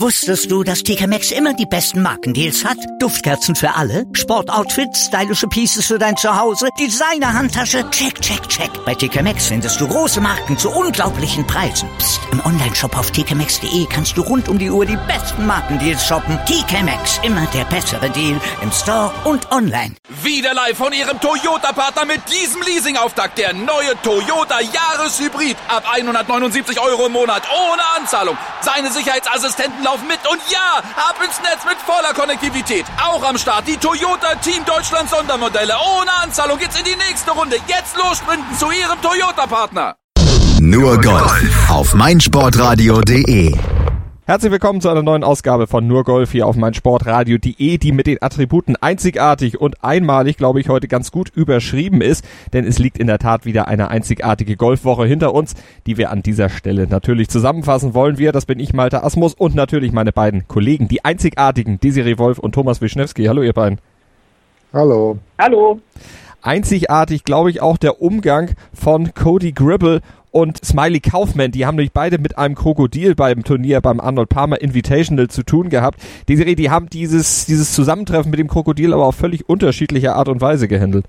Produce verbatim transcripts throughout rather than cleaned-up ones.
Wusstest du, dass T K Maxx immer die besten Markendeals hat? Duftkerzen für alle, Sportoutfits, stylische Pieces für dein Zuhause, Designer-Handtasche, check, check, check. Bei T K Maxx findest du große Marken zu unglaublichen Preisen. Psst. Im Onlineshop auf t k maxx punkt d e kannst du rund um die Uhr die besten Markendeals shoppen. T K Maxx, immer der bessere Deal im Store und online. Wieder live von Ihrem Toyota-Partner mit diesem Leasing-Auftakt. Der neue Toyota Jahreshybrid. Ab hundertneunundsiebzig Euro im Monat ohne Anzahlung. Seine Sicherheitsassistenten laufen mit und ja, ab ins Netz mit voller Konnektivität. Auch am Start die Toyota Team Deutschland Sondermodelle. Ohne Anzahlung geht's in die nächste Runde. Jetzt los sprinten zu Ihrem Toyota-Partner. Nur Golf auf meinsportradio punkt de. Herzlich willkommen zu einer neuen Ausgabe von Nur Golf hier auf meinsportradio punkt de, die mit den Attributen einzigartig und einmalig, glaube ich, heute ganz gut überschrieben ist, denn es liegt in der Tat wieder eine einzigartige Golfwoche hinter uns, die wir an dieser Stelle natürlich zusammenfassen wollen. Wir, das bin ich, Malte Asmus, und natürlich meine beiden Kollegen, die einzigartigen Desiree Wolf und Thomas Wischnewski. Hallo ihr beiden. Hallo. Hallo. Einzigartig, glaube ich, auch der Umgang von Cody Gribble und Smiley Kaufman. Die haben nämlich beide mit einem Krokodil beim Turnier beim Arnold Palmer Invitational zu tun gehabt. Desiree, die haben dieses, dieses Zusammentreffen mit dem Krokodil aber auf völlig unterschiedliche Art und Weise gehandelt.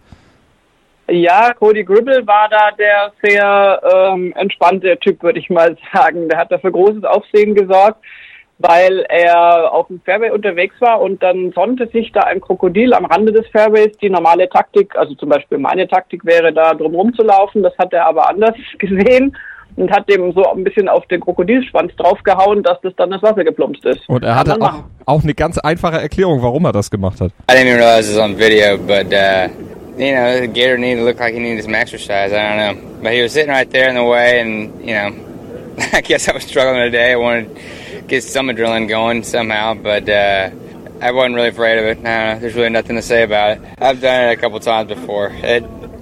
Ja, Cody Gribble war da der sehr ähm, entspannte Typ, würde ich mal sagen. Der hat da für großes Aufsehen gesorgt, weil er auf dem Fairway unterwegs war und dann sonnte sich da ein Krokodil am Rande des Fairways. Die normale Taktik, also zum Beispiel meine Taktik wäre da drum rumzulaufen, das hat er aber anders gesehen und hat dem so ein bisschen auf den Krokodilschwanz draufgehauen, dass das dann das Wasser geplumpst ist. Und er hatte auch, auch eine ganz einfache Erklärung, warum er das gemacht hat. I didn't even realize it was on video, but uh, you know, the gator needed to look like he needed some exercise. I don't know, but he was sitting right there in the way, and you know, I guess I was struggling today. I wanted get some adrenaline going somehow, but uh, I wasn't really afraid of it. I don't know, there's really nothing to say about it. I've done it a couple times before. It,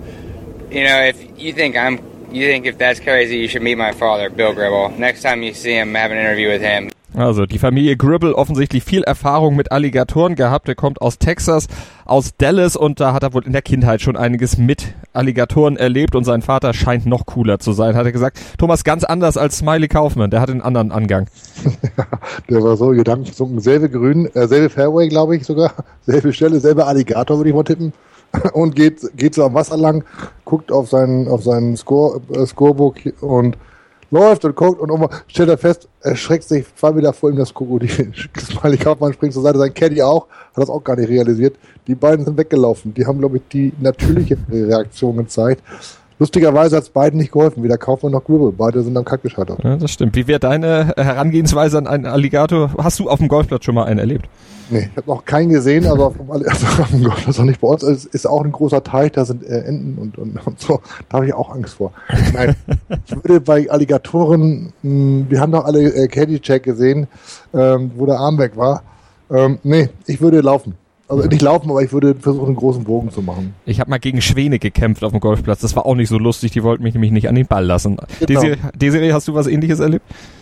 you know, if you think I'm, you think if that's crazy, you should meet my father, Bill Gribble. Next time you see him, have an interview with him. Also die Familie Gribble offensichtlich viel Erfahrung mit Alligatoren gehabt. Er kommt aus Texas, aus Dallas, und da hat er wohl in der Kindheit schon einiges mit Alligatoren erlebt und sein Vater scheint noch cooler zu sein, hat er gesagt. Thomas, ganz anders als Smiley Kaufman, der hat einen anderen Angang. Ja, der war so gedankengesunken, selbe Grün, äh, selbe Fairway, glaube ich sogar, selbe Stelle, selbe Alligator, würde ich mal tippen. Und geht, geht so am Wasser lang, guckt auf seinen, auf seinen Score, äh, Scorebook und läuft und guckt und irgendwann stellt er fest, erschreckt sich zwei Meter vor ihm das Krokodil. Smiley Kaufmann springt zur Seite, sein Caddy auch, hat das auch gar nicht realisiert. Die beiden sind weggelaufen. Die haben, glaube ich, die natürliche Reaktion gezeigt. Lustigerweise hat es beiden nicht geholfen, weder Kaufmann noch Gribble. Beide sind am Kack gescheitert. Ja, das stimmt. Wie wäre deine Herangehensweise an einen Alligator? Hast du auf dem Golfplatz schon mal einen erlebt? Nee, ich habe noch keinen gesehen, aber vom also auf dem Golfplatz auch nicht. Bei uns ist, ist auch ein großer Teich, da sind äh, Enten und, und, und so. Da habe ich auch Angst vor. Nein, ich würde bei Alligatoren, mh, wir haben doch alle äh, Caddy-Check gesehen, ähm, wo der Arm weg war. Ähm, nee, ich würde laufen. Also nicht laufen, aber ich würde versuchen, einen großen Bogen zu machen. Ich habe mal gegen Schwäne gekämpft auf dem Golfplatz. Das war auch nicht so lustig. Die wollten mich nämlich nicht an den Ball lassen. Genau. Desiree, Desiree, hast du was Ähnliches erlebt?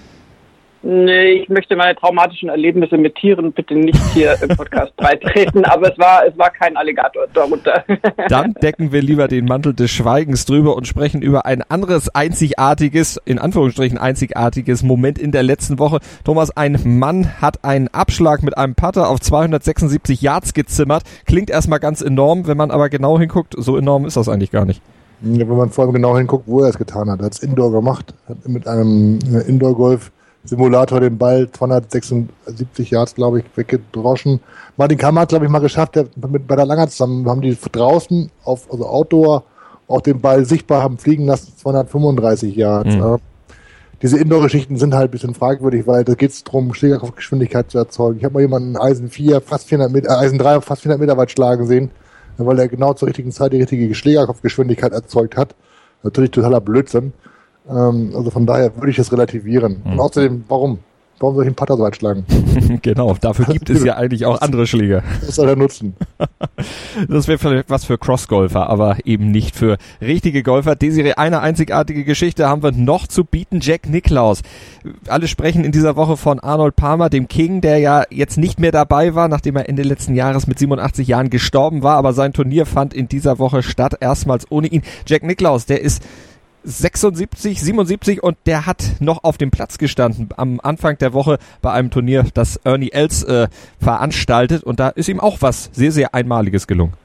Nee, ich möchte meine traumatischen Erlebnisse mit Tieren bitte nicht hier im Podcast beitreten, aber es war, es war kein Alligator darunter. Dann decken wir lieber den Mantel des Schweigens drüber und sprechen über ein anderes einzigartiges, in Anführungsstrichen einzigartiges Moment in der letzten Woche. Thomas, ein Mann hat einen Abschlag mit einem Putter auf zweihundertsechsundsiebzig Yards gezimmert. Klingt erstmal ganz enorm, wenn man aber genau hinguckt, so enorm ist das eigentlich gar nicht. Ja, wenn man vor allem genau hinguckt, wo er es getan hat. Er hat es Indoor gemacht, hat mit einem Indoor-Golf Simulator den Ball zweihundertsechsundsiebzig Yards, glaube ich, weggedroschen. Martin Kammer hat, glaube ich, mal geschafft, der mit bei der Langer zusammen haben die draußen auf, also Outdoor, auch den Ball sichtbar haben fliegen lassen, zweihundertfünfunddreißig Yards. Mhm. Ja. Diese Indoor-Geschichten sind halt ein bisschen fragwürdig, weil da geht es darum, Schlägerkraftgeschwindigkeit zu erzeugen. Ich habe mal jemanden Eisen vier, fast vierhundert Meter, äh, Eisen drei, fast vierhundert Meter weit schlagen sehen, weil er genau zur richtigen Zeit die richtige Schlägerkraftgeschwindigkeit erzeugt hat. Natürlich totaler Blödsinn. Also von daher würde ich es relativieren. Mhm. Und außerdem, warum? Warum soll ich einen Putter so weit schlagen? Genau, dafür gibt es ja eigentlich auch andere Schläger. Das soll er nutzen. Das wäre vielleicht was für Crossgolfer, aber eben nicht für richtige Golfer. Desiree, eine einzigartige Geschichte haben wir noch zu bieten. Jack Nicklaus. Alle sprechen in dieser Woche von Arnold Palmer, dem King, der ja jetzt nicht mehr dabei war, nachdem er Ende letzten Jahres mit siebenundachtzig Jahren gestorben war. Aber sein Turnier fand in dieser Woche statt, erstmals ohne ihn. Jack Nicklaus, der ist sechsundsiebzig, siebenundsiebzig und der hat noch auf dem Platz gestanden am Anfang der Woche bei einem Turnier, das Ernie Els äh, veranstaltet und da ist ihm auch was sehr, sehr Einmaliges gelungen.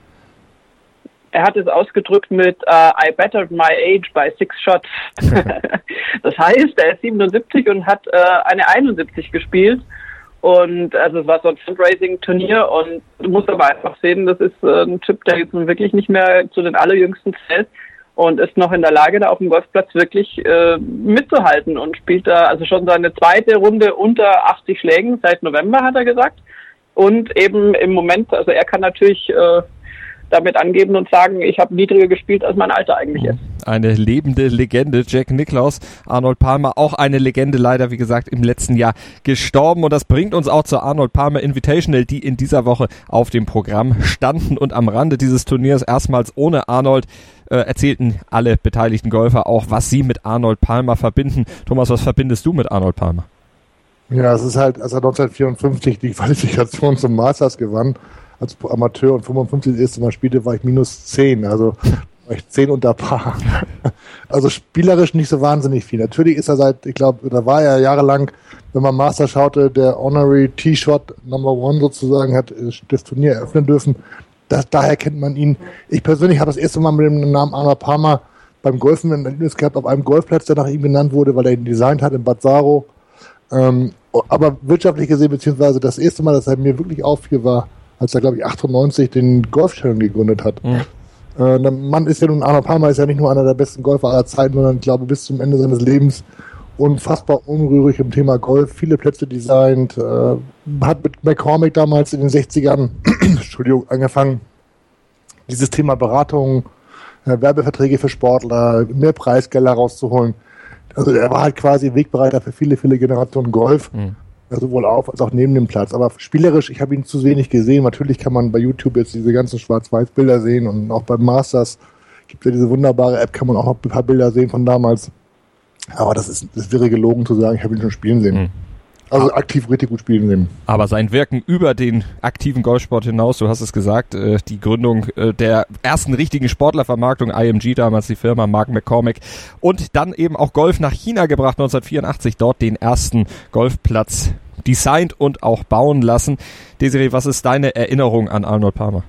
Er hat es ausgedrückt mit uh, I bettered my age by six shots. Das heißt, er ist siebenundsiebzig und hat uh, eine einundsiebzig gespielt. Und also es war so ein Fundraising-Turnier und du musst aber einfach sehen, das ist äh, ein Typ, der jetzt wirklich nicht mehr zu den allerjüngsten zählt und ist noch in der Lage, da auf dem Golfplatz wirklich äh, mitzuhalten und spielt da also schon seine zweite Runde unter achtzig Schlägen seit November, hat er gesagt. Und eben im Moment, also er kann natürlich äh, damit angeben und sagen, ich habe niedriger gespielt, als mein Alter eigentlich ist. Eine lebende Legende, Jack Nicklaus, Arnold Palmer, auch eine Legende, leider wie gesagt im letzten Jahr gestorben und das bringt uns auch zur Arnold Palmer Invitational, die in dieser Woche auf dem Programm standen und am Rande dieses Turniers erstmals ohne Arnold äh, erzählten alle beteiligten Golfer auch, was sie mit Arnold Palmer verbinden. Thomas, was verbindest du mit Arnold Palmer? Ja, es ist halt, als er neunzehnhundertvierundfünfzig die Qualifikation zum Masters gewann, als Amateur und fünfundfünfzig das erste Mal spielte, war ich minus zehn, also war ich zehn unter Paar. Also spielerisch nicht so wahnsinnig viel. Natürlich ist er seit, ich glaube, da war er jahrelang, wenn man Master schaute, der Honorary Tee-Shot Number One sozusagen, hat das Turnier eröffnen dürfen. Das, daher kennt man ihn. Ich persönlich habe das erste Mal mit dem Namen Arnold Palmer beim Golfen ein Erlebnis gehabt, auf einem Golfplatz, der nach ihm genannt wurde, weil er ihn designt hat in Bad Saro. Ähm, aber wirtschaftlich gesehen, beziehungsweise das erste Mal, dass er mir wirklich auffiel, war, als er, glaube ich, achtundneunzig den Golf Channel gegründet hat. Mhm. Äh, der Mann ist ja nun, Arnold Palmer ist ja nicht nur einer der besten Golfer aller Zeiten, sondern ich glaube, bis zum Ende seines Lebens unfassbar unrührig im Thema Golf, viele Plätze designt, äh, hat mit McCormick damals in den sechzigern Entschuldigung, angefangen, dieses Thema Beratung, äh, Werbeverträge für Sportler, mehr Preisgelder rauszuholen. Also er war halt quasi Wegbereiter für viele, viele Generationen Golf. Mhm. Sowohl auf als auch neben dem Platz. Aber spielerisch, ich habe ihn zu wenig gesehen. Natürlich kann man bei YouTube jetzt diese ganzen Schwarz-Weiß-Bilder sehen und auch beim Masters gibt es ja diese wunderbare App, kann man auch noch ein paar Bilder sehen von damals. Aber das ist, das wäre gelogen zu sagen, ich habe ihn schon spielen sehen. Mhm. Also aktiv richtig gut spielen sehen. Aber sein Wirken über den aktiven Golfsport hinaus, du hast es gesagt, äh, die Gründung äh, der ersten richtigen Sportlervermarktung, I M G damals die Firma, Mark McCormick, und dann eben auch Golf nach China gebracht, neunzehnhundertvierundachtzig, dort den ersten Golfplatz designt und auch bauen lassen. Desiree, was ist deine Erinnerung an Arnold Palmer?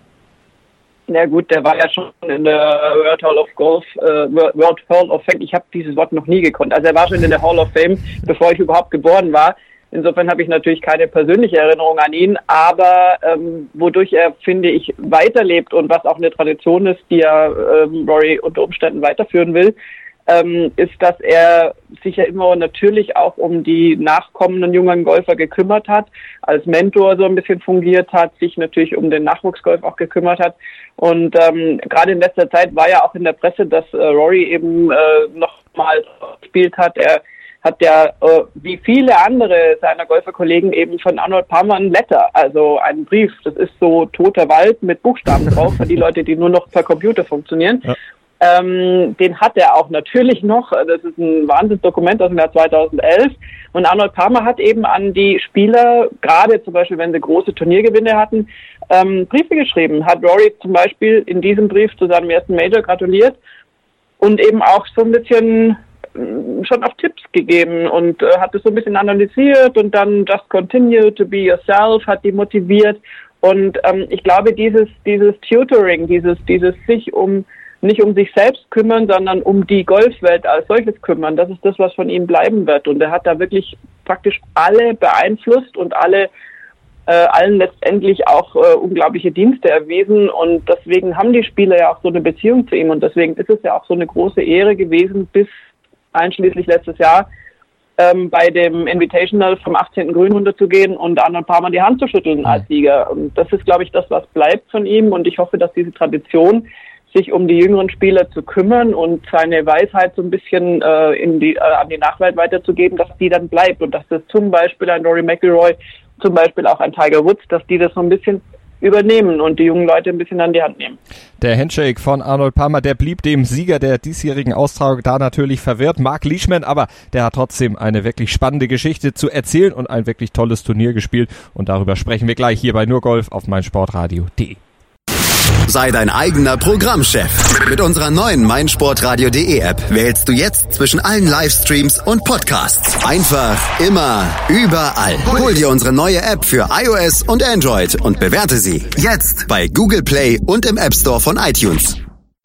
Ja gut, der war ja schon in der World Hall of Golf, äh, World Hall of Fame. Ich habe dieses Wort noch nie gekonnt. Also er war schon in der Hall of Fame, bevor ich überhaupt geboren war. Insofern habe ich natürlich keine persönliche Erinnerung an ihn, aber ähm, wodurch er, finde ich, weiterlebt und was auch eine Tradition ist, die er ähm, Rory unter Umständen weiterführen will, ähm, ist, dass er sich ja immer natürlich auch um die nachkommenden jungen Golfer gekümmert hat, als Mentor so ein bisschen fungiert hat, sich natürlich um den Nachwuchsgolf auch gekümmert hat. Und ähm, gerade in letzter Zeit war ja auch in der Presse, dass äh, Rory eben äh, nochmal gespielt hat. Er hat ja, äh, wie viele andere seiner Golferkollegen, eben von Arnold Palmer ein Letter, also einen Brief. Das ist so toter Wald mit Buchstaben drauf, für die Leute, die nur noch per Computer funktionieren. Ja. Ähm, den hat er auch natürlich noch. Das ist ein Wahnsinnsdokument aus dem Jahr zweitausendelf. Und Arnold Palmer hat eben an die Spieler, gerade zum Beispiel, wenn sie große Turniergewinne hatten, ähm, Briefe geschrieben. Hat Rory zum Beispiel in diesem Brief zu seinem ersten Major gratuliert und eben auch so ein bisschen äh, schon auch Tipps gegeben und äh, hat es so ein bisschen analysiert und dann just continue to be yourself, hat die motiviert. Und ähm, ich glaube, dieses dieses Tutoring, dieses dieses sich um nicht um sich selbst kümmern, sondern um die Golfwelt als solches kümmern. Das ist das, was von ihm bleiben wird. Und er hat da wirklich praktisch alle beeinflusst und alle äh, allen letztendlich auch äh, unglaubliche Dienste erwiesen. Und deswegen haben die Spieler ja auch so eine Beziehung zu ihm. Und deswegen ist es ja auch so eine große Ehre gewesen, bis einschließlich letztes Jahr ähm, bei dem Invitational vom achtzehnten Grün runterzugehen und Arnold Palmer die Hand zu schütteln mhm. als Sieger. Und das ist, glaube ich, das, was bleibt von ihm. Und ich hoffe, dass diese Tradition, sich um die jüngeren Spieler zu kümmern und seine Weisheit so ein bisschen äh, in die, äh, an die Nachwelt weiterzugeben, dass die dann bleibt und dass das zum Beispiel ein Rory McIlroy, zum Beispiel auch ein Tiger Woods, dass die das so ein bisschen übernehmen und die jungen Leute ein bisschen an die Hand nehmen. Der Handshake von Arnold Palmer, der blieb dem Sieger der diesjährigen Austragung da natürlich verwirrt, Mark Leishman, aber der hat trotzdem eine wirklich spannende Geschichte zu erzählen und ein wirklich tolles Turnier gespielt und darüber sprechen wir gleich hier bei Nur Golf auf meinsportradio punkt de. Sei dein eigener Programmchef. Mit unserer neuen meinsportradio.de App wählst du jetzt zwischen allen Livestreams und Podcasts. Einfach, immer, überall. Hol dir unsere neue App für iOS und Android und bewerte sie jetzt bei Google Play und im App Store von iTunes.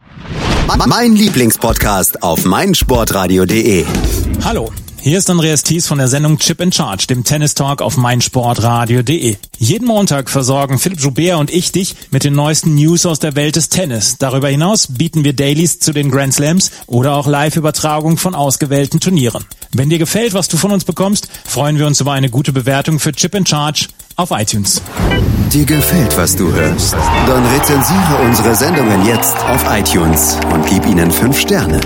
Mein Lieblingspodcast auf meinsportradio.de. Hallo. Hier ist Andreas Thies von der Sendung Chip in Charge, dem Tennis-Talk auf meinsportradio.de. Jeden Montag versorgen Philipp Joubert und ich dich mit den neuesten News aus der Welt des Tennis. Darüber hinaus bieten wir Dailies zu den Grand Slams oder auch Live-Übertragung von ausgewählten Turnieren. Wenn dir gefällt, was du von uns bekommst, freuen wir uns über eine gute Bewertung für Chip in Charge auf iTunes. Dir gefällt, was du hörst? Dann rezensiere unsere Sendungen jetzt auf iTunes und gib ihnen fünf Sterne.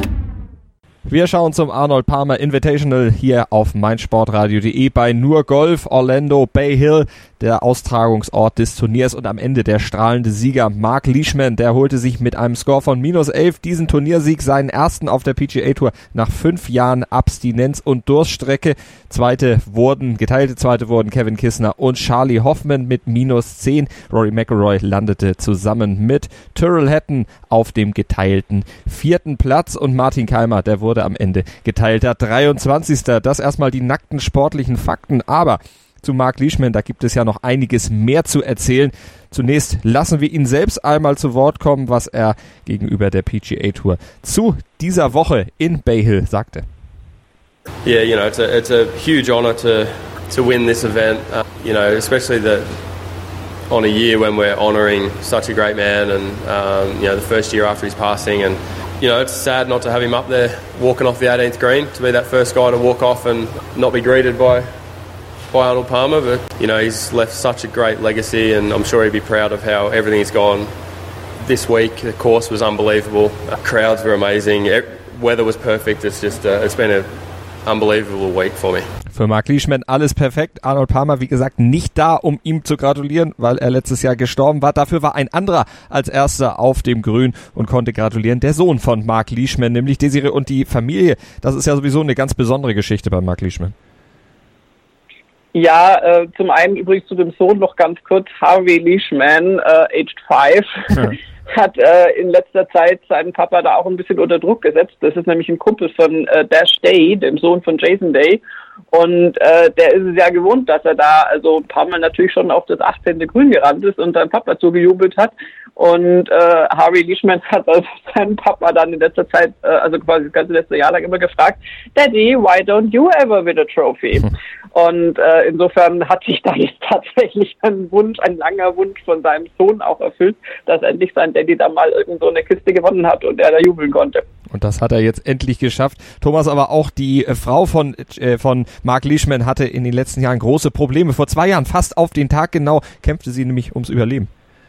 Wir schauen zum Arnold Palmer Invitational hier auf meinsportradio.de bei Nur Golf, Orlando, Bay Hill, der Austragungsort des Turniers, und am Ende der strahlende Sieger Mark Leishman, der holte sich mit einem Score von minus elf diesen Turniersieg, seinen ersten auf der P G A Tour nach fünf Jahren Abstinenz und Durststrecke. Zweite wurden, geteilte Zweite wurden Kevin Kisner und Charlie Hoffman mit minus zehn. Rory McIlroy landete zusammen mit Tyrrell Hatton auf dem geteilten vierten Platz und Martin Keimer, der wurde am Ende geteilter dreiundzwanzigster Das erstmal die nackten sportlichen Fakten, aber zu Mark Leishman, da gibt es ja noch einiges mehr zu erzählen. Zunächst lassen wir ihn selbst einmal zu Wort kommen, was er gegenüber der P G A Tour zu dieser Woche in Bay Hill sagte. Yeah, you know, it's a, it's a huge honor to to win this event, uh, you know, especially the on a year when we're honoring such a great man and um, you know, the first year after his passing, and you know, it's sad not to have him up there walking off the eighteenth green, to be that first guy to walk off and not be greeted by by Arnold Palmer, but you know, he's left such a great legacy, and I'm sure he'd be proud of how everything's gone this week. The course was unbelievable, the crowds were amazing, weather was perfect. It's just uh, it's been a unbelievable week for me. Für Mark Leishman alles perfekt. Arnold Palmer, wie gesagt, nicht da, um ihm zu gratulieren, weil er letztes Jahr gestorben war. Dafür war ein anderer als erster auf dem Grün und konnte gratulieren. Der Sohn von Mark Leishman, nämlich Desiree, und die Familie. Das ist ja sowieso eine ganz besondere Geschichte bei Mark Leishman. Ja, äh, zum einen übrigens zu dem Sohn noch ganz kurz. Harvey Leishman, äh, aged five, ja. hat äh, in letzter Zeit seinen Papa da auch ein bisschen unter Druck gesetzt. Das ist nämlich ein Kumpel von äh, Dash Day, dem Sohn von Jason Day. Und äh, der ist es ja gewohnt, dass er da also ein paar Mal natürlich schon auf das achtzehnte Grün gerannt ist und seinem Papa zugejubelt hat. Und äh, Harvey Leishman hat also seinen Papa dann in letzter Zeit, äh, also quasi das ganze letzte Jahr lang immer gefragt, Daddy, why don't you ever win a trophy? Hm. Und äh, insofern hat sich da jetzt tatsächlich ein Wunsch, ein langer Wunsch von seinem Sohn auch erfüllt, dass endlich sein Daddy da mal irgend so eine Kiste gewonnen hat und er da jubeln konnte. Und das hat er jetzt endlich geschafft. Thomas, aber auch die äh, Frau von äh, von Mark Leishman hatte in den letzten Jahren große Probleme. Vor zwei Jahren, fast auf den Tag genau, kämpfte sie nämlich ums Überleben.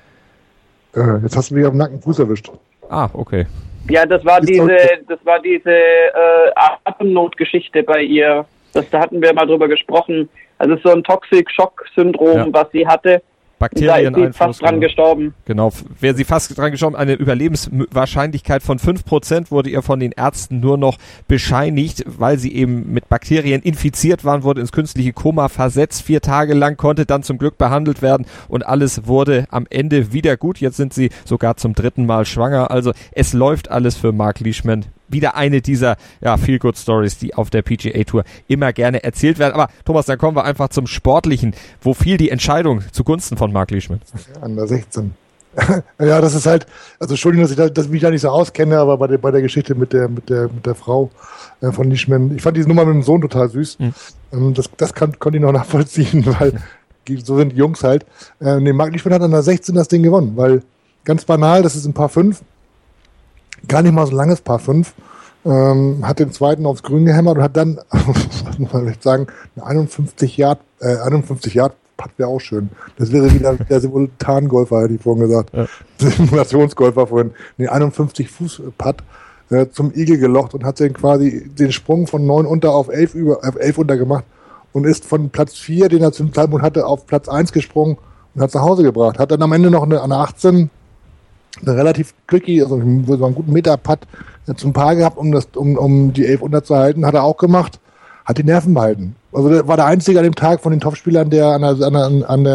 Äh, jetzt hast du mich am nackten Fuß erwischt. Ah, okay. Ja, das war diese, das war diese äh, Atemnotgeschichte bei ihr. Das, da hatten wir mal drüber gesprochen. Also so ein Toxic-Shock-Syndrom, ja. was sie hatte. Bakterien da ist sie fast dran gestorben. Genau, wäre sie fast dran gestorben. Eine Überlebenswahrscheinlichkeit von fünf Prozent wurde ihr von den Ärzten nur noch bescheinigt, weil sie eben mit Bakterien infiziert waren, wurde ins künstliche Koma versetzt, vier Tage lang, konnte dann zum Glück behandelt werden und alles wurde am Ende wieder gut. Jetzt sind sie sogar zum dritten Mal schwanger. Also es läuft alles für Mark Leishman. Wieder eine dieser ja, Feel-Good-Stories, die auf der P G A Tour immer gerne erzählt werden. Aber Thomas, dann kommen wir einfach zum Sportlichen. Wo fiel die Entscheidung zugunsten von Mark Leishman? An der sechzehn. Ja, das ist halt, also Entschuldigung, dass ich, da, dass ich mich da nicht so auskenne, aber bei der, bei der Geschichte mit der, mit der, mit der Frau äh, von Leishman, ich fand diese Nummer mit dem Sohn total süß. Mhm. Ähm, das das kann, konnte ich noch nachvollziehen, weil so sind die Jungs halt. Äh, nee, Mark Leishman hat an der sechzehn das Ding gewonnen, weil ganz banal, das ist ein Paar fünf. Gar nicht mal so langes Paar fünf, ähm, hat den zweiten aufs Grün gehämmert und hat dann, was muss man vielleicht sagen, eine einundfünfzig Yard, äh, einundfünfzig Yard Putt wäre auch schön. Das wäre wieder der Simultangolfer, hätte ich vorhin gesagt. Ja. Simulationsgolfer vorhin. Nee, einundfünfzig Fuß Putt äh, zum Igel gelocht und hat den quasi den Sprung von neun unter auf elf über, auf elf unter gemacht und ist von Platz vier, den er zum Zeitpunkt hatte, auf Platz eins gesprungen und hat es nach Hause gebracht. Hat dann am Ende noch eine, eine achtzehn eine relativ tricky, also so einen guten Meter-Putt zum Paar gehabt, um das, um, um die elf unterzuhalten, hat er auch gemacht, hat die Nerven behalten. Also der war der Einzige an dem Tag von den Topspielern, der an der, an der, an der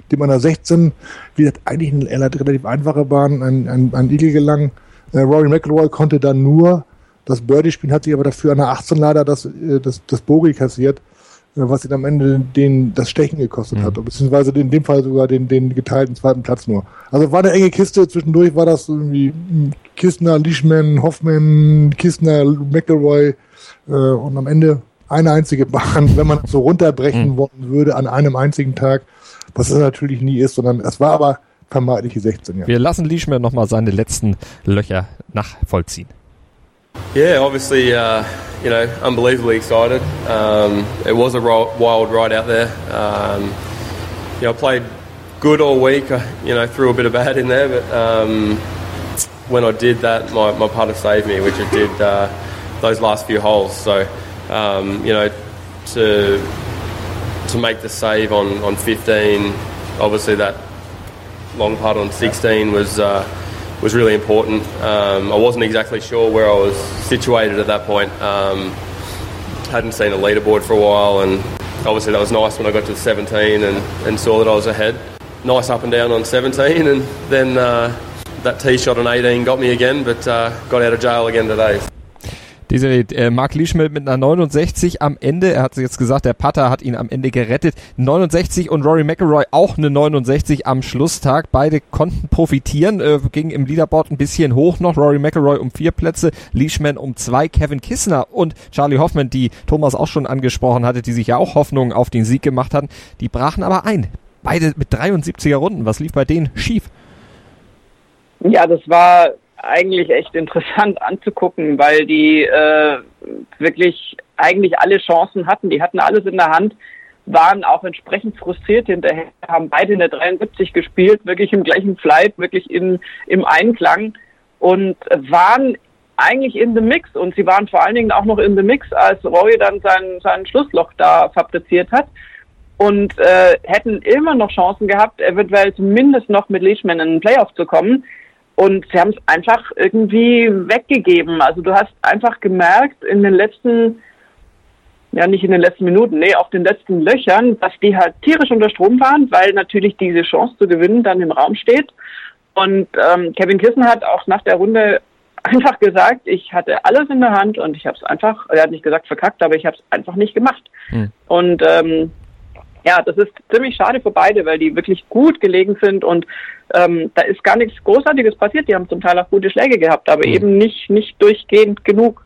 dem an der sechzehn, wie gesagt, eigentlich eine relativ einfache Bahn, ein, ein, ein Eagle gelang. Äh, Rory McIlroy konnte dann nur das Birdie spielen, hat sich aber dafür an der achtzehn leider das, das, das Bogey kassiert, was ihn am Ende den, das Stechen gekostet mhm. hat, beziehungsweise in dem Fall sogar den, den geteilten zweiten Platz nur. Also war eine enge Kiste, zwischendurch war das irgendwie Kistner, Leishman, Hoffman, Kistner, McIlroy äh, und am Ende eine einzige Bahn, wenn man das so runterbrechen mhm. wollen würde an einem einzigen Tag, was es natürlich nie ist, sondern es war aber vermeintlich die sechzehn. Ja. Wir lassen Leishman nochmal seine letzten Löcher nachvollziehen. Yeah, obviously, uh, you know, unbelievably excited. Um, it was a ro- wild ride out there. Um, you know, I played good all week. I, you know, threw a bit of bad in there, but um, when I did that, my, my putter saved me, which it did uh, those last few holes. So, um, you know, to to make the save on, on fifteen, obviously that long putt on sixteen was... Uh, was really important. Um, I wasn't exactly sure where I was situated at that point. Um, hadn't seen a leaderboard for a while, and obviously that was nice when I got to seventeen and, and saw that I was ahead. Nice up and down on seventeen, and then uh, that tee shot on eighteen got me again, but uh, got out of jail again today. Diese äh, Mark Leishman mit einer neunundsechzig am Ende, er hat jetzt gesagt, der Putter hat ihn am Ende gerettet, neunundsechzig und Rory McIlroy auch eine neunundsechzig am Schlusstag, beide konnten profitieren, äh, ging im Leaderboard ein bisschen hoch noch, Rory McIlroy um vier Plätze, Leishman um zwei, Kevin Kistner und Charlie Hoffman, die Thomas auch schon angesprochen hatte, die sich ja auch Hoffnungen auf den Sieg gemacht hatten, die brachen aber ein, beide mit dreiundsiebziger Runden, was lief bei denen schief? Ja, das war eigentlich echt interessant anzugucken, weil die äh, wirklich eigentlich alle Chancen hatten. Die hatten alles in der Hand, waren auch entsprechend frustriert hinterher, haben beide in der dreiundsiebzig gespielt, wirklich im gleichen Flight, wirklich in, im Einklang und waren eigentlich in the mix. Und sie waren vor allen Dingen auch noch in the mix, als Rory dann sein, sein Schlussloch da fabriziert hat. Und äh, hätten immer noch Chancen gehabt, eventuell zumindest noch mit Leishman in den Playoff zu kommen. Und sie haben es einfach irgendwie weggegeben. Also du hast einfach gemerkt in den letzten, ja nicht in den letzten Minuten, nee, auf den letzten Löchern, dass die halt tierisch unter Strom waren, weil natürlich diese Chance zu gewinnen dann im Raum steht. Und ähm, Kevin Kistner hat auch nach der Runde einfach gesagt, ich hatte alles in der Hand und ich habe es einfach, er hat nicht gesagt verkackt, aber ich habe es einfach nicht gemacht. Hm. Und ähm, ja, das ist ziemlich schade für beide, weil die wirklich gut gelegen sind und ähm, da ist gar nichts Großartiges passiert. Die haben zum Teil auch gute Schläge gehabt, aber mhm. eben nicht, nicht durchgehend genug.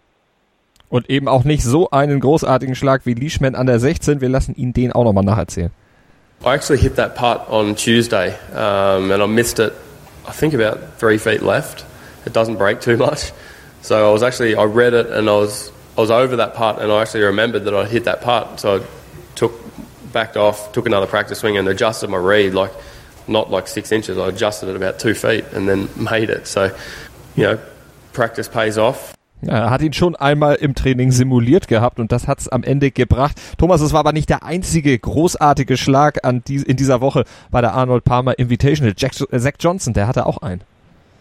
Und eben auch nicht so einen großartigen Schlag wie Leishman an der sechzehn. Wir lassen ihn den auch nochmal nacherzählen. I actually hit that putt on Tuesday um, and I missed it, I think about three feet left. It doesn't break too much. So I was actually, I read it and I was, I was over that putt and I actually remembered that I hit that putt. So I took... backed off, took another practice swing and adjusted my read, like not like six inches, I adjusted it about two feet and then made it. So, you know, practice pays off. Ja, er hat ihn schon einmal im Training simuliert gehabt und das hat's am Ende gebracht. Thomas, es war aber nicht der einzige großartige Schlag an die, in dieser Woche bei der Arnold Palmer Invitational. Jack, äh, Zach Johnson, der hatte auch einen.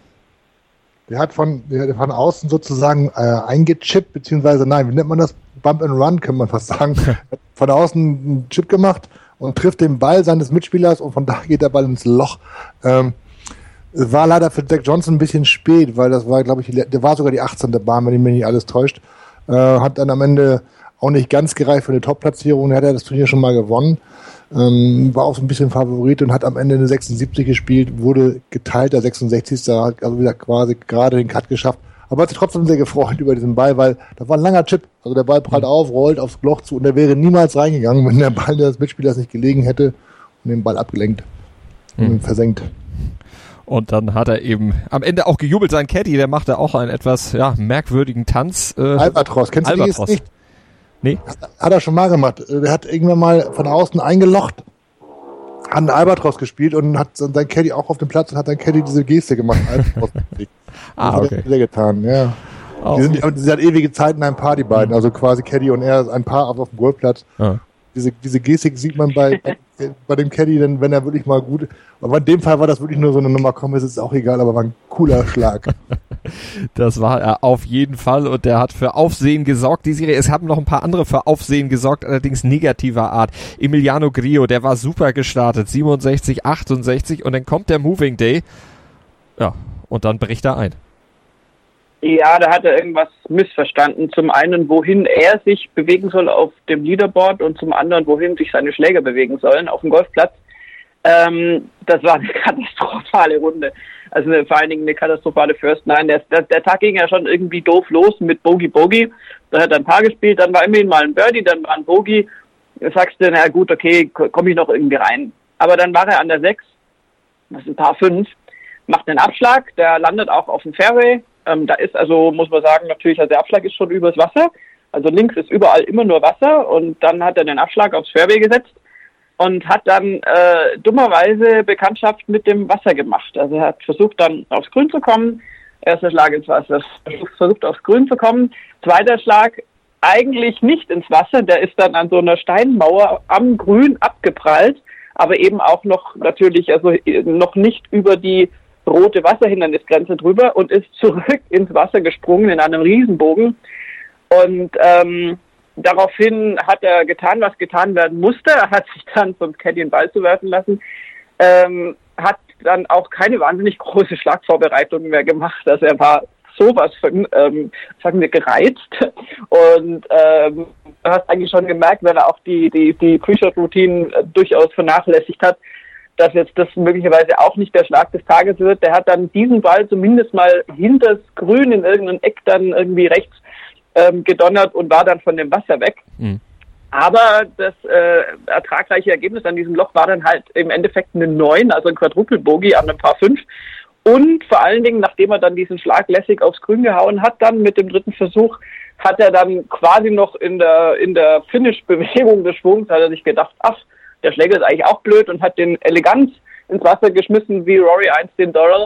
Der hat von, der von außen sozusagen äh, eingechippt, beziehungsweise nein, wie nennt man das? Bump and Run, kann man fast sagen. Von außen einen Chip gemacht und trifft den Ball seines Mitspielers und von da geht der Ball ins Loch. Ähm, es war leider für Zach Johnson ein bisschen spät, weil das war, glaube ich, der war sogar die achtzehnte Bahn, wenn mich nicht alles täuscht. Äh, hat dann am Ende auch nicht ganz gereicht für eine Top-Platzierung. Er hat ja das Turnier schon mal gewonnen. Ähm, war auch so ein bisschen Favorit und hat am Ende eine sechsundsiebzig gespielt, wurde geteilter sechsundsechzigster Hat also wieder quasi gerade den Cut geschafft. Aber hat sich trotzdem sehr gefreut über diesen Ball, weil da war ein langer Chip. Also der Ball prallt auf, rollt aufs Loch zu und der wäre niemals reingegangen, wenn der Ball des Mitspielers nicht gelegen hätte und den Ball abgelenkt und mhm. versenkt. Und dann hat er eben am Ende auch gejubelt. Sein Caddy, der machte auch einen etwas ja, merkwürdigen Tanz. Äh, Albatros, kennst Albatros. du die jetzt nicht? Nee. Hat er schon mal gemacht. Der hat irgendwann mal von außen eingelocht, hat einen Albatros gespielt und hat sein Caddy auch auf dem Platz und hat sein Caddy diese Geste gemacht. Albatros. ah, okay. Hat er sehr getan, ja. Oh, die sind okay. die seit ewige Zeiten ein Paar, die beiden. Also quasi Caddy und er, ein Paar auf, auf dem Golfplatz. Ah. Diese, diese Gestik sieht man bei bei dem Caddy, denn wenn er wirklich mal gut, aber in dem Fall war das wirklich nur so eine Nummer, komm, es ist auch egal, aber war ein cooler Schlag. Das war er auf jeden Fall und der hat für Aufsehen gesorgt, die Serie. Es haben noch ein paar andere für Aufsehen gesorgt, allerdings negativer Art. Emiliano Grillo, der war super gestartet, siebenundsechzig, achtundsechzig und dann kommt der Moving Day, ja, und dann bricht er ein. Ja, da hat er irgendwas missverstanden. Zum einen, wohin er sich bewegen soll auf dem Leaderboard und zum anderen, wohin sich seine Schläger bewegen sollen auf dem Golfplatz. Ähm, das war eine katastrophale Runde. Also eine, vor allen Dingen eine katastrophale First Nine. Der, der, der Tag ging ja schon irgendwie doof los mit Bogey Bogey. Da hat er ein Paar gespielt, dann war immerhin mal ein Birdie, dann war ein Bogey. Da sagst du, na gut, okay, komme ich noch irgendwie rein. Aber dann war er an der sechs, das ist ein Paar fünf, macht einen Abschlag, der landet auch auf dem Fairway. Ähm, da ist also, muss man sagen, natürlich, also der Abschlag ist schon übers Wasser. Also links ist überall immer nur Wasser und dann hat er den Abschlag aufs Fairway gesetzt und hat dann äh, dummerweise Bekanntschaft mit dem Wasser gemacht. Also er hat versucht dann aufs Grün zu kommen. Erster Schlag ins Wasser, versucht aufs Grün zu kommen. Zweiter Schlag eigentlich nicht ins Wasser. Der ist dann an so einer Steinmauer am Grün abgeprallt, aber eben auch noch natürlich, also noch nicht über die rote Wasserhindernisgrenze drüber und ist zurück ins Wasser gesprungen in einem Riesenbogen. Und ähm, daraufhin hat er getan, was getan werden musste. Er hat sich dann vom Caddy den Ball zuwerfen lassen, ähm, hat dann auch keine wahnsinnig große Schlagvorbereitung mehr gemacht. Also er war sowas von, ähm, sagen wir, gereizt. Und ähm, du hast eigentlich schon gemerkt, wenn er auch die, die, die Pre-Shot-Routinen äh, durchaus vernachlässigt hat, dass jetzt das möglicherweise auch nicht der Schlag des Tages wird. Der hat dann diesen Ball zumindest mal hinters Grün in irgendeinem Eck dann irgendwie rechts ähm, gedonnert und war dann von dem Wasser weg. Mhm. Aber das äh, ertragreiche Ergebnis an diesem Loch war dann halt im Endeffekt eine neun, also ein Quadruple-Bogey an einem Paar fünf. Und vor allen Dingen, nachdem er dann diesen Schlag lässig aufs Grün gehauen hat, dann mit dem dritten Versuch, hat er dann quasi noch in der in der Finish-Bewegung des Schwungs, hat er sich gedacht, ach, der Schläger ist eigentlich auch blöd und hat den elegant ins Wasser geschmissen, wie Rory eins den Doral.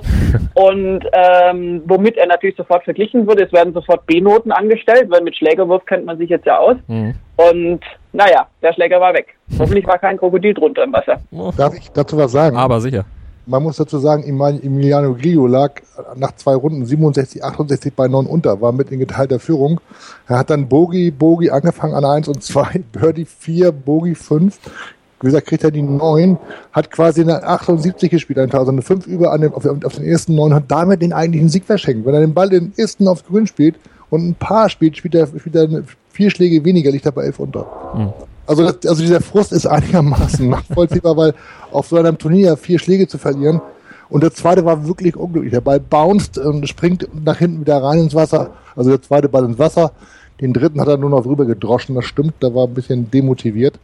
Und ähm, womit er natürlich sofort verglichen wurde. Es werden sofort B-Noten angestellt, weil mit Schlägerwurf kennt man sich jetzt ja aus. Mhm. Und naja, der Schläger war weg. Hoffentlich war kein Krokodil drunter im Wasser. Darf ich dazu was sagen? Aber sicher. Man muss dazu sagen, Emiliano Grillo lag nach zwei Runden siebenundsechzig, achtundsechzig bei neun unter, war mit in geteilter Führung. Er hat dann Bogey, Bogey angefangen an eins und zwei, Birdie vier, Bogey fünf. Wie gesagt, kriegt er die neun, hat quasi eine achtundsiebzig gespielt, also eine fünf über an dem, auf, auf den ersten neun, hat damit den eigentlichen Sieg verschenkt. Wenn er den Ball den ersten aufs Grün spielt und ein Paar spielt, spielt er, spielt er vier Schläge weniger, liegt er bei elf unter. Mhm. Also, das, also dieser Frust ist einigermaßen nachvollziehbar, weil auf so einem Turnier vier Schläge zu verlieren. Und der zweite war wirklich unglücklich. Der Ball bounced und springt nach hinten wieder rein ins Wasser. Also der zweite Ball ins Wasser. Den dritten hat er nur noch rüber gedroschen, das stimmt. Da war ein bisschen demotiviert.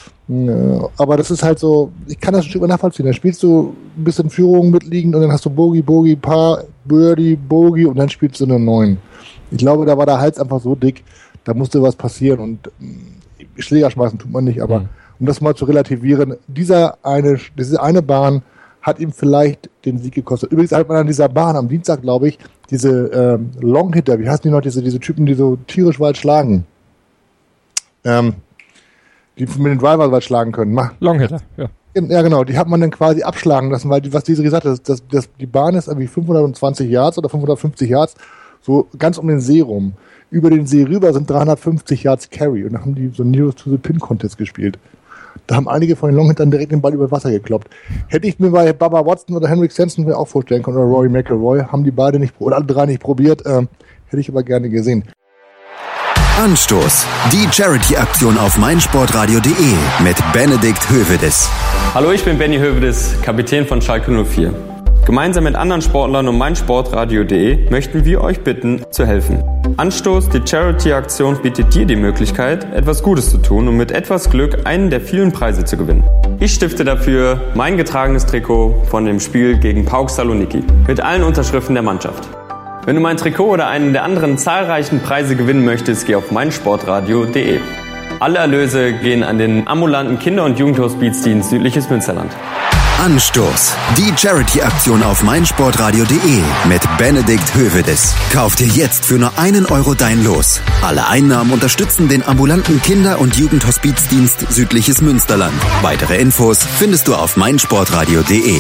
Aber das ist halt so, ich kann das ein Stück weit nachvollziehen. Da spielst du ein bisschen Führung mitliegend und dann hast du Bogey, Bogey, Paar, Birdie, Bogey und dann spielst du eine neun. Ich glaube, da war der Hals einfach so dick, da musste was passieren und Schläger schmeißen tut man nicht, aber mhm. um das mal zu relativieren, dieser eine, diese eine Bahn hat ihm vielleicht den Sieg gekostet. Übrigens hat man an dieser Bahn am Dienstag, glaube ich, diese ähm, Longhitter, wie heißen die noch, diese, diese Typen, die so tierisch weit schlagen, ähm, die mit den Driver weit schlagen können. Mach. Longhitter, ja. Ja, genau, die hat man dann quasi abschlagen lassen, weil die, was diese gesagt hat, das, das, die Bahn ist irgendwie fünfhundertzwanzig Yards oder fünfhundertfünfzig Yards, so ganz um den See rum. Über den See rüber sind dreihundertfünfzig Yards Carry und dann haben die so Nearest to the Pin Contest gespielt. Da haben einige von den Longhittern direkt den Ball über Wasser gekloppt. Hätte ich mir bei Bubba Watson oder Henrik Stenson auch vorstellen können oder Rory McIlroy, haben die beide nicht, oder alle drei nicht probiert, ähm, hätte ich aber gerne gesehen. Anstoß. Die Charity-Aktion auf meinsportradio punkt de mit Benedikt Hövedes. Hallo, ich bin Benny Hövedes, Kapitän von Schalke null vier. Gemeinsam mit anderen Sportlern und meinsportradio punkt de möchten wir euch bitten, zu helfen. Anstoß, die Charity-Aktion bietet dir die Möglichkeit, etwas Gutes zu tun und mit etwas Glück einen der vielen Preise zu gewinnen. Ich stifte dafür mein getragenes Trikot von dem Spiel gegen PAOK Saloniki mit allen Unterschriften der Mannschaft. Wenn du mein Trikot oder einen der anderen zahlreichen Preise gewinnen möchtest, geh auf meinsportradio punkt de. Alle Erlöse gehen an den ambulanten Kinder- und Jugendhospizdienst Südliches Münsterland. Anstoß. Die Charity-Aktion auf meinsportradio punkt de mit Benedikt Hövedes. Kauf dir jetzt für nur einen Euro dein Los. Alle Einnahmen unterstützen den ambulanten Kinder- und Jugendhospizdienst Südliches Münsterland. Weitere Infos findest du auf meinsportradio punkt de.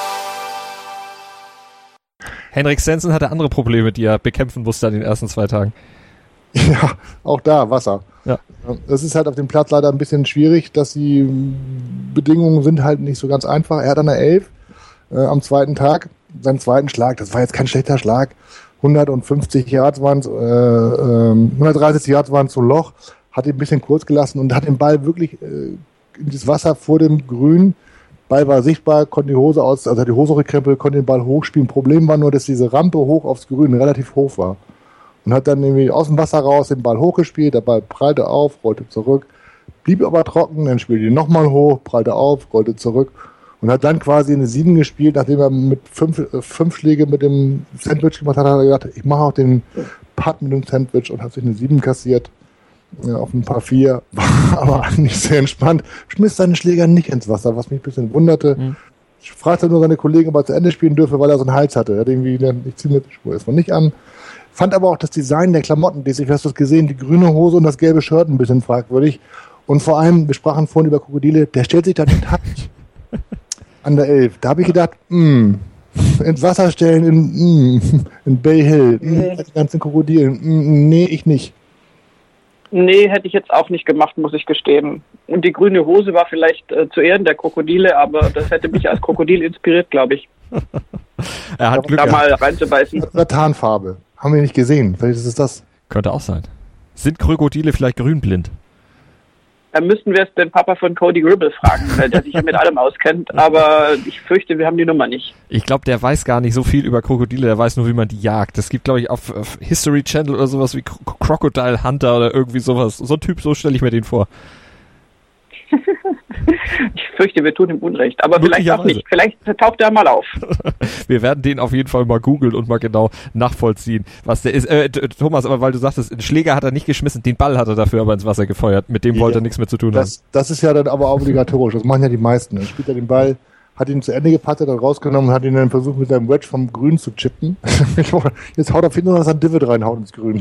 Henrik Stenson hatte andere Probleme, die er bekämpfen musste an den ersten zwei Tagen. Ja, auch da Wasser. Ja. Das ist halt auf dem Platz leider ein bisschen schwierig, dass die Bedingungen sind halt nicht so ganz einfach. Er hat an der Elf äh, am zweiten Tag seinen zweiten Schlag. Das war jetzt kein schlechter Schlag. hundertfünfzig Yards waren es, äh, äh, hundertdreißig Yards waren es zum Loch. Hat ihn ein bisschen kurz gelassen und hat den Ball wirklich äh, in das Wasser vor dem Grün. Ball war sichtbar, konnte die Hose aus, also die Hose gekrempelt, konnte den Ball hochspielen. Problem war nur, dass diese Rampe hoch aufs Grün relativ hoch war. Und hat dann irgendwie aus dem Wasser raus den Ball hochgespielt, der Ball prallte auf, rollte zurück, blieb aber trocken, dann spielte ihn nochmal hoch, prallte auf, rollte zurück und hat dann quasi eine sieben gespielt, nachdem er mit fünf, äh, fünf Schläge mit dem Sandwich gemacht hat, hat er gesagt, ich mache auch den Putt mit dem Sandwich und hat sich eine sieben kassiert, ja, auf ein paar vier, war aber eigentlich sehr entspannt, schmiss seine Schläger nicht ins Wasser, was mich ein bisschen wunderte. Mhm. Ich fragte nur seine Kollegen, ob er zu Ende spielen dürfe, weil er so einen Hals hatte. Er hat irgendwie, ich ziehe mir die Spur erstmal nicht an. Fand aber auch das Design der Klamotten, die sich, hast du es gesehen, die grüne Hose und das gelbe Shirt ein bisschen fragwürdig. Und vor allem, wir sprachen vorhin über Krokodile, der stellt sich da total an der Elf. Da habe ich gedacht, mh, ins Wasser stellen in, mh, in Bay Hill, mh, die ganzen Krokodile, mh, nee, ich nicht. Nee, hätte ich jetzt auch nicht gemacht, muss ich gestehen. Und die grüne Hose war vielleicht äh, zu Ehren der Krokodile, aber das hätte mich als Krokodil inspiriert, glaube ich. Er hat Glück da gehabt. mal reinzubeißen. Oder Tarnfarbe. Haben wir nicht gesehen. Vielleicht ist es das. Könnte auch sein. Sind Krokodile vielleicht grünblind? Da müssten wir es den Papa von Cody Gribble fragen, weil der sich ja mit allem auskennt. Aber ich fürchte, wir haben die Nummer nicht. Ich glaube, der weiß gar nicht so viel über Krokodile, der weiß nur, wie man die jagt. Es gibt, glaube ich, auf, auf History Channel oder sowas wie Crocodile Hunter oder irgendwie sowas. So ein Typ, so stelle ich mir den vor. Ich fürchte, wir tun ihm Unrecht, aber vielleicht auch nicht. Vielleicht taucht er mal auf. Wir werden den auf jeden Fall mal googeln und mal genau nachvollziehen, was der ist. Äh, Thomas, aber weil du sagtest, den Schläger hat er nicht geschmissen, den Ball hat er dafür aber ins Wasser gefeuert. Mit dem ja, wollte er nichts mehr zu tun das, haben. Das ist ja dann aber obligatorisch. Das machen ja die meisten. Dann spielt er den Ball, hat ihn zu Ende gepattet, dann rausgenommen und hat ihn dann versucht, mit seinem Wedge vom Grün zu chippen. Jetzt haut er auf jeden Fall, dass er ein Divid reinhaut ins Grün.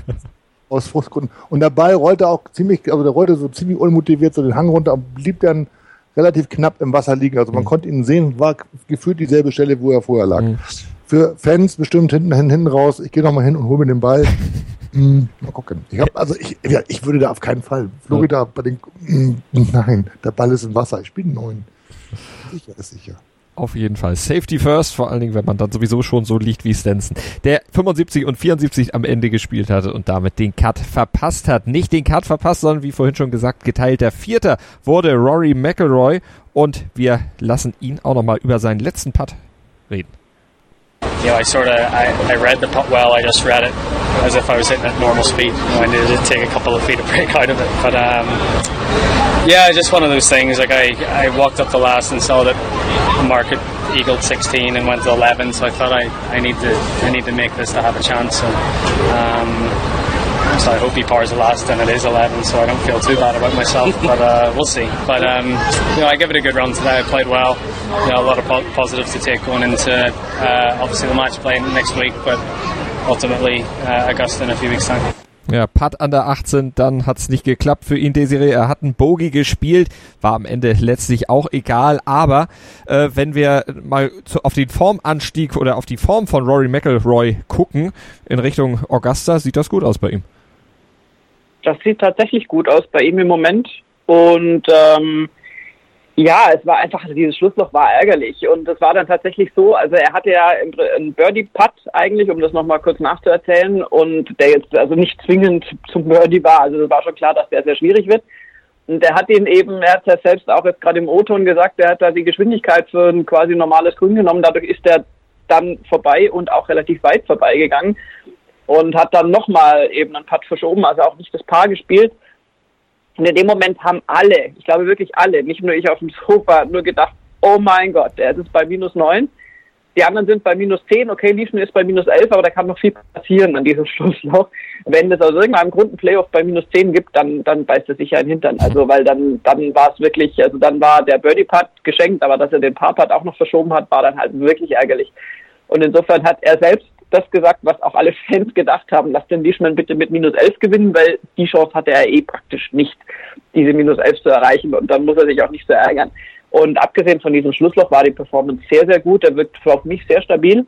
Aus Frustgründen. Und der Ball rollte auch ziemlich, also der rollte so ziemlich unmotiviert so den Hang runter und blieb dann relativ knapp im Wasser liegen. Also man mhm. konnte ihn sehen, war gefühlt dieselbe Stelle, wo er vorher lag. Mhm. Für Fans bestimmt hinten, hinten, hinten raus, ich gehe nochmal hin und hole mir den Ball. mm, mal gucken. Ich hab, also ich, ja, ich würde da auf keinen Fall. Florida bei den, mm, nein, der Ball ist im Wasser, ich bin neun. Sicher ist sicher. Auf jeden Fall. Safety first, vor allen Dingen, wenn man dann sowieso schon so liegt wie Stenson, der fünfundsiebzig und vierundsiebzig am Ende gespielt hatte und damit den Cut verpasst hat. Nicht den Cut verpasst, sondern wie vorhin schon gesagt, geteilter Vierter wurde Rory McIlroy und wir lassen ihn auch nochmal über seinen letzten Putt reden. You know, I sort of, I, I read the putt well, I just read it as if I was hitting at normal speed. You know, I needed to take a couple of feet to break out of it. But um, yeah, just one of those things, like I, I walked up the last and saw that the market eagled sixteen and went to eleven, so I thought I, I need to I need to make this to have a chance. So, um, so I hope he pars the last and it is eleven, so I don't feel too bad about myself, but uh, we'll see. But um, you know, I give it a good run today. I played well. You know, a lot of po- positives to take going into uh, obviously the match play next week, but ultimately uh, Augusta in a few weeks' time. Ja, Putt an der achtzehn, dann hat's nicht geklappt für ihn, Desiree. Er hat einen Bogey gespielt, war am Ende letztlich auch egal. Aber äh, wenn wir mal zu, auf den Formanstieg oder auf die Form von Rory McIlroy gucken in Richtung Augusta, sieht das gut aus bei ihm. Das sieht tatsächlich gut aus bei ihm im Moment. Und ähm, ja, es war einfach, also dieses Schlussloch war ärgerlich. Und es war dann tatsächlich so, also er hatte ja einen Birdie-Putt eigentlich, um das nochmal kurz nachzuerzählen, und der jetzt also nicht zwingend zum Birdie war. Also es war schon klar, dass der sehr schwierig wird. Und er hat ihn eben, er hat ja selbst auch jetzt gerade im O-Ton gesagt, er hat da die Geschwindigkeit für ein quasi normales Grün genommen. Dadurch ist er dann vorbei und auch relativ weit vorbeigegangen und hat dann nochmal eben einen Putt verschoben, also auch nicht das Paar gespielt. Und in dem Moment haben alle, ich glaube wirklich alle, nicht nur ich auf dem Sofa, nur gedacht, oh mein Gott, der ist jetzt bei minus neun. Die anderen sind bei minus zehn, okay, Leishman ist bei minus elf, aber da kann noch viel passieren an diesem Schlussloch. Wenn es aus irgendeinem Grund ein Playoff bei minus zehn gibt, dann dann beißt es sicher in den Hintern. Also weil dann dann war es wirklich, also dann war der Birdie-Putt geschenkt, aber dass er den Par-Putt auch noch verschoben hat, war dann halt wirklich ärgerlich. Und insofern hat er selbst das gesagt, was auch alle Fans gedacht haben, lass den Leishman bitte mit minus elf gewinnen, weil die Chance hatte er eh praktisch nicht, diese minus elf zu erreichen, und dann muss er sich auch nicht so ärgern. Und abgesehen von diesem Schlussloch war die Performance sehr, sehr gut. Er wirkt auf mich sehr stabil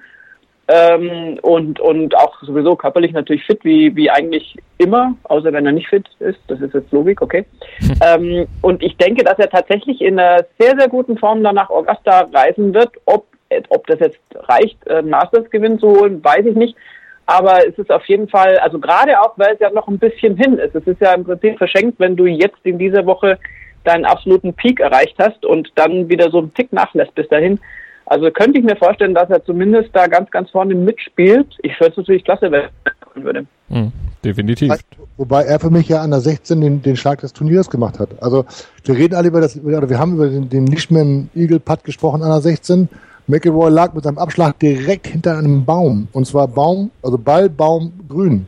ähm, und und auch sowieso körperlich natürlich fit, wie wie eigentlich immer, außer wenn er nicht fit ist. Das ist jetzt Logik, okay. ähm, und ich denke, dass er tatsächlich in einer sehr, sehr guten Form dann nach Augusta reisen wird. Ob Ob das jetzt reicht, einen Masters-Gewinn zu holen, weiß ich nicht. Aber es ist auf jeden Fall, also gerade auch, weil es ja noch ein bisschen hin ist. Es ist ja im Prinzip verschenkt, wenn du jetzt in dieser Woche deinen absoluten Peak erreicht hast und dann wieder so einen Tick nachlässt bis dahin. Also könnte ich mir vorstellen, dass er zumindest da ganz, ganz vorne mitspielt. Ich würde es natürlich klasse, wenn er kommen würde. Mhm, definitiv. Wobei er für mich ja an der sechzehn den, den Schlag des Turniers gemacht hat. Also wir reden alle über das, oder wir haben über den, den Leishman Eagle Putt gesprochen an der sechzehn. McIlroy lag mit seinem Abschlag direkt hinter einem Baum. Und zwar Baum, also Ball, Baum, Grün.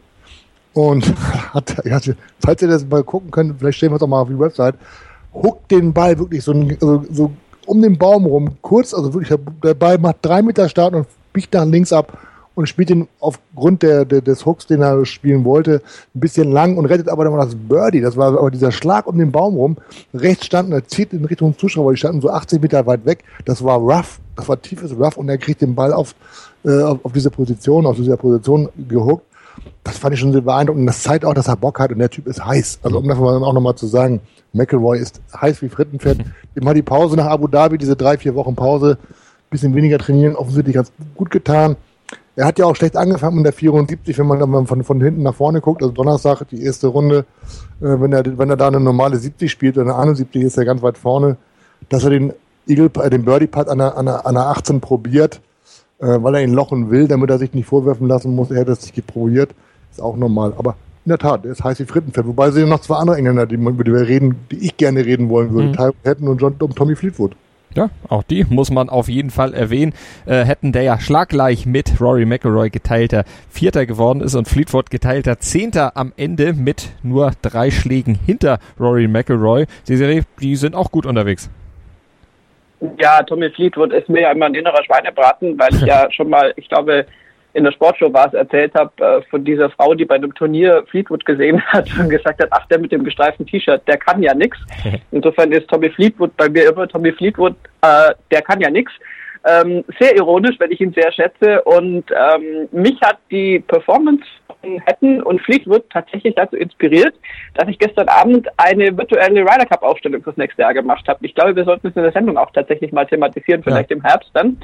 Und hat, ja, falls ihr das mal gucken könnt, vielleicht stellen wir es auch mal auf die Website, huckt den Ball wirklich so, so, so um den Baum rum, kurz, also wirklich, der Ball macht drei Meter Start und biegt nach links ab und spielt ihn aufgrund der, der, des Hooks, den er spielen wollte, ein bisschen lang und rettet aber dann mal das Birdie. Das war aber dieser Schlag um den Baum rum. Rechts standen, er zieht in Richtung Zuschauer, die standen so achtzig Meter weit weg. Das war rough, das war tiefes Rough und er kriegt den Ball auf, äh, auf, auf diese Position, auf dieser Position gehuckt. Das fand ich schon sehr beeindruckend. Das zeigt auch, dass er Bock hat und der Typ ist heiß. Also um das mal auch nochmal zu sagen, McIlroy ist heiß wie Frittenfett. Ihm hat die Pause nach Abu Dhabi, diese drei, vier Wochen Pause, bisschen weniger trainieren, offensichtlich ganz gut getan. Er hat ja auch schlecht angefangen mit der vierundsiebzig, wenn man dann von, von hinten nach vorne guckt. Also Donnerstag, die erste Runde, äh, wenn er wenn er da eine normale siebzig spielt, oder eine einundsiebzig, ist er ganz weit vorne. Dass er den Eagle, äh, den Birdie-Putt an der, an, der, an der achtzehn probiert, äh, weil er ihn lochen will, damit er sich nicht vorwerfen lassen muss, er hat das nicht probiert, ist auch normal. Aber in der Tat, der ist heiß wie Frittenfett. Wobei sind noch zwei andere Engländer, die, über die wir reden, die ich gerne reden wollen würde. Mhm. Tyrrell Hatton und John, Tommy Fleetwood. Ja, auch die muss man auf jeden Fall erwähnen. Äh, Hatton, der ja schlaggleich mit Rory McIlroy geteilter Vierter geworden ist und Fleetwood geteilter Zehnter am Ende mit nur drei Schlägen hinter Rory McIlroy. Desiree, die sind auch gut unterwegs. Ja, Tommy Fleetwood ist mir ja immer ein innerer Schweinebraten, weil ich ja schon mal, ich glaube, in der Sportshow war es, erzählt habe, äh, von dieser Frau, die bei einem Turnier Fleetwood gesehen hat und gesagt hat, ach, der mit dem gestreiften T-Shirt, der kann ja nix. Insofern ist Tommy Fleetwood bei mir immer Tommy Fleetwood, äh, der kann ja nix. Ähm, sehr ironisch, weil ich ihn sehr schätze, und ähm, mich hat die Performance von Hatton und Fleetwood tatsächlich dazu inspiriert, dass ich gestern Abend eine virtuelle Ryder Cup Aufstellung fürs nächste Jahr gemacht habe. Ich glaube, wir sollten es in der Sendung auch tatsächlich mal thematisieren, vielleicht ja. im Herbst dann.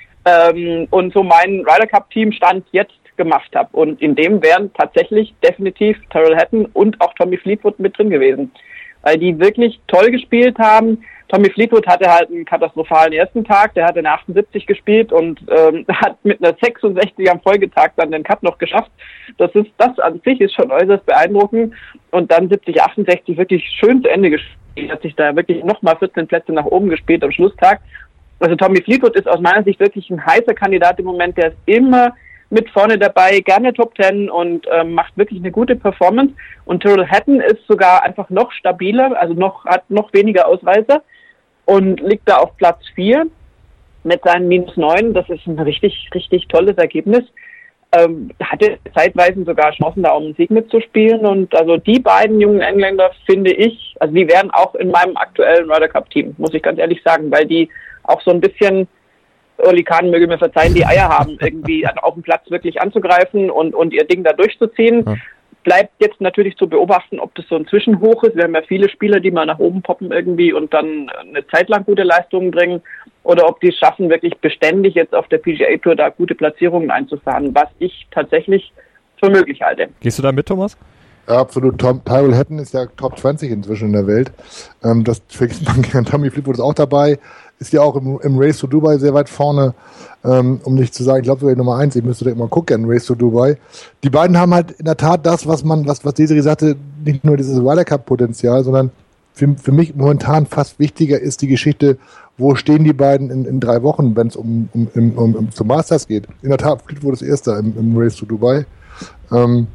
Ähm, und so mein Ryder Cup Team Stand jetzt gemacht habe. Und in dem wären tatsächlich definitiv Tyrrell Hatton und auch Tommy Fleetwood mit drin gewesen. Weil die wirklich toll gespielt haben. Tommy Fleetwood hatte halt einen katastrophalen ersten Tag, der hatte eine achtundsiebzig gespielt und ähm, hat mit einer sechsundsechzig am Folgetag dann den Cut noch geschafft. Das ist, das an sich ist schon äußerst beeindruckend. Und dann siebzig, achtundsechzig wirklich schön zu Ende gespielt. Hat sich da wirklich nochmal vierzehn Plätze nach oben gespielt am Schlusstag. Also Tommy Fleetwood ist aus meiner Sicht wirklich ein heißer Kandidat im Moment, der ist immer mit vorne dabei, gerne Top Ten und ähm, macht wirklich eine gute Performance. Und Tyrrell Hatton ist sogar einfach noch stabiler, also noch hat noch weniger Ausreißer und liegt da auf Platz vier mit seinen minus neun. Das ist ein richtig, richtig tolles Ergebnis. Ähm, hatte zeitweise sogar Chancen, da um den Sieg mitzuspielen. Und also die beiden jungen Engländer finde ich, also die wären auch in meinem aktuellen Ryder Cup Team, muss ich ganz ehrlich sagen, weil die auch so ein bisschen, Oli Kahn möge mir verzeihen, die Eier haben, irgendwie auf dem Platz wirklich anzugreifen und, und ihr Ding da durchzuziehen. Ja. Bleibt jetzt natürlich zu beobachten, ob das so ein Zwischenhoch ist. Wir haben ja viele Spieler, die mal nach oben poppen irgendwie und dann eine Zeit lang gute Leistungen bringen, oder ob die es schaffen, wirklich beständig jetzt auf der P G A Tour da gute Platzierungen einzufahren, was ich tatsächlich für möglich halte. Gehst du da mit, Thomas? Ja, absolut. Tom, Tyrrell Hatton ist ja Top zwanzig inzwischen in der Welt. Ähm, das vergisst man gerne. Tommy Fleetwood ist auch dabei. Ist ja auch im, im Race to Dubai sehr weit vorne. Ähm, um nicht zu sagen, ich glaube sogar Nummer eins. Ich müsste da immer gucken, Race to Dubai. Die beiden haben halt in der Tat das, was man, was, was Desiree sagte, nicht nur dieses Ryder Cup Potenzial, sondern für, für mich momentan fast wichtiger ist die Geschichte, wo stehen die beiden in, in drei Wochen, wenn es um, um, um, um, um zum Masters geht. In der Tat, Fleetwood ist Erster im, im Race to Dubai. Ähm,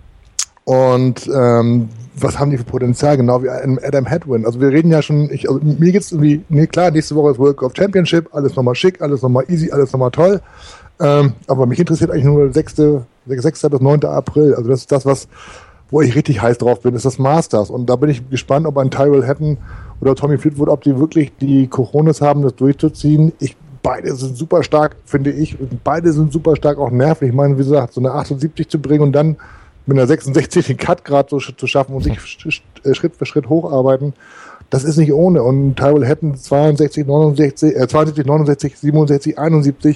und ähm, was haben die für Potenzial, genau wie Adam Hadwin. Also wir reden ja schon, ich, also mir geht's irgendwie, nee klar, nächste Woche ist World Golf Championship, alles nochmal schick, alles nochmal easy, alles nochmal toll. Ähm, aber mich interessiert eigentlich nur der sechste bis neunte April. Also das ist das, was, wo ich richtig heiß drauf bin, ist das Masters. Und da bin ich gespannt, ob ein Tyrrell Hatton oder Tommy Fleetwood, ob die wirklich die Cojones haben, das durchzuziehen. Ich, beide sind super stark, finde ich. Und beide sind super stark, auch nervig. Ich meine, wie gesagt, so eine achtundsiebzig zu bringen und dann mit einer sechsundsechzig den Cut gerade so zu schaffen und sich Schritt für Schritt hocharbeiten, das ist nicht ohne. Und Tyrrell Hatton zweiundsechzig, neunundsechzig, äh, zweiundsiebzig, neunundsechzig, siebenundsechzig, einundsiebzig.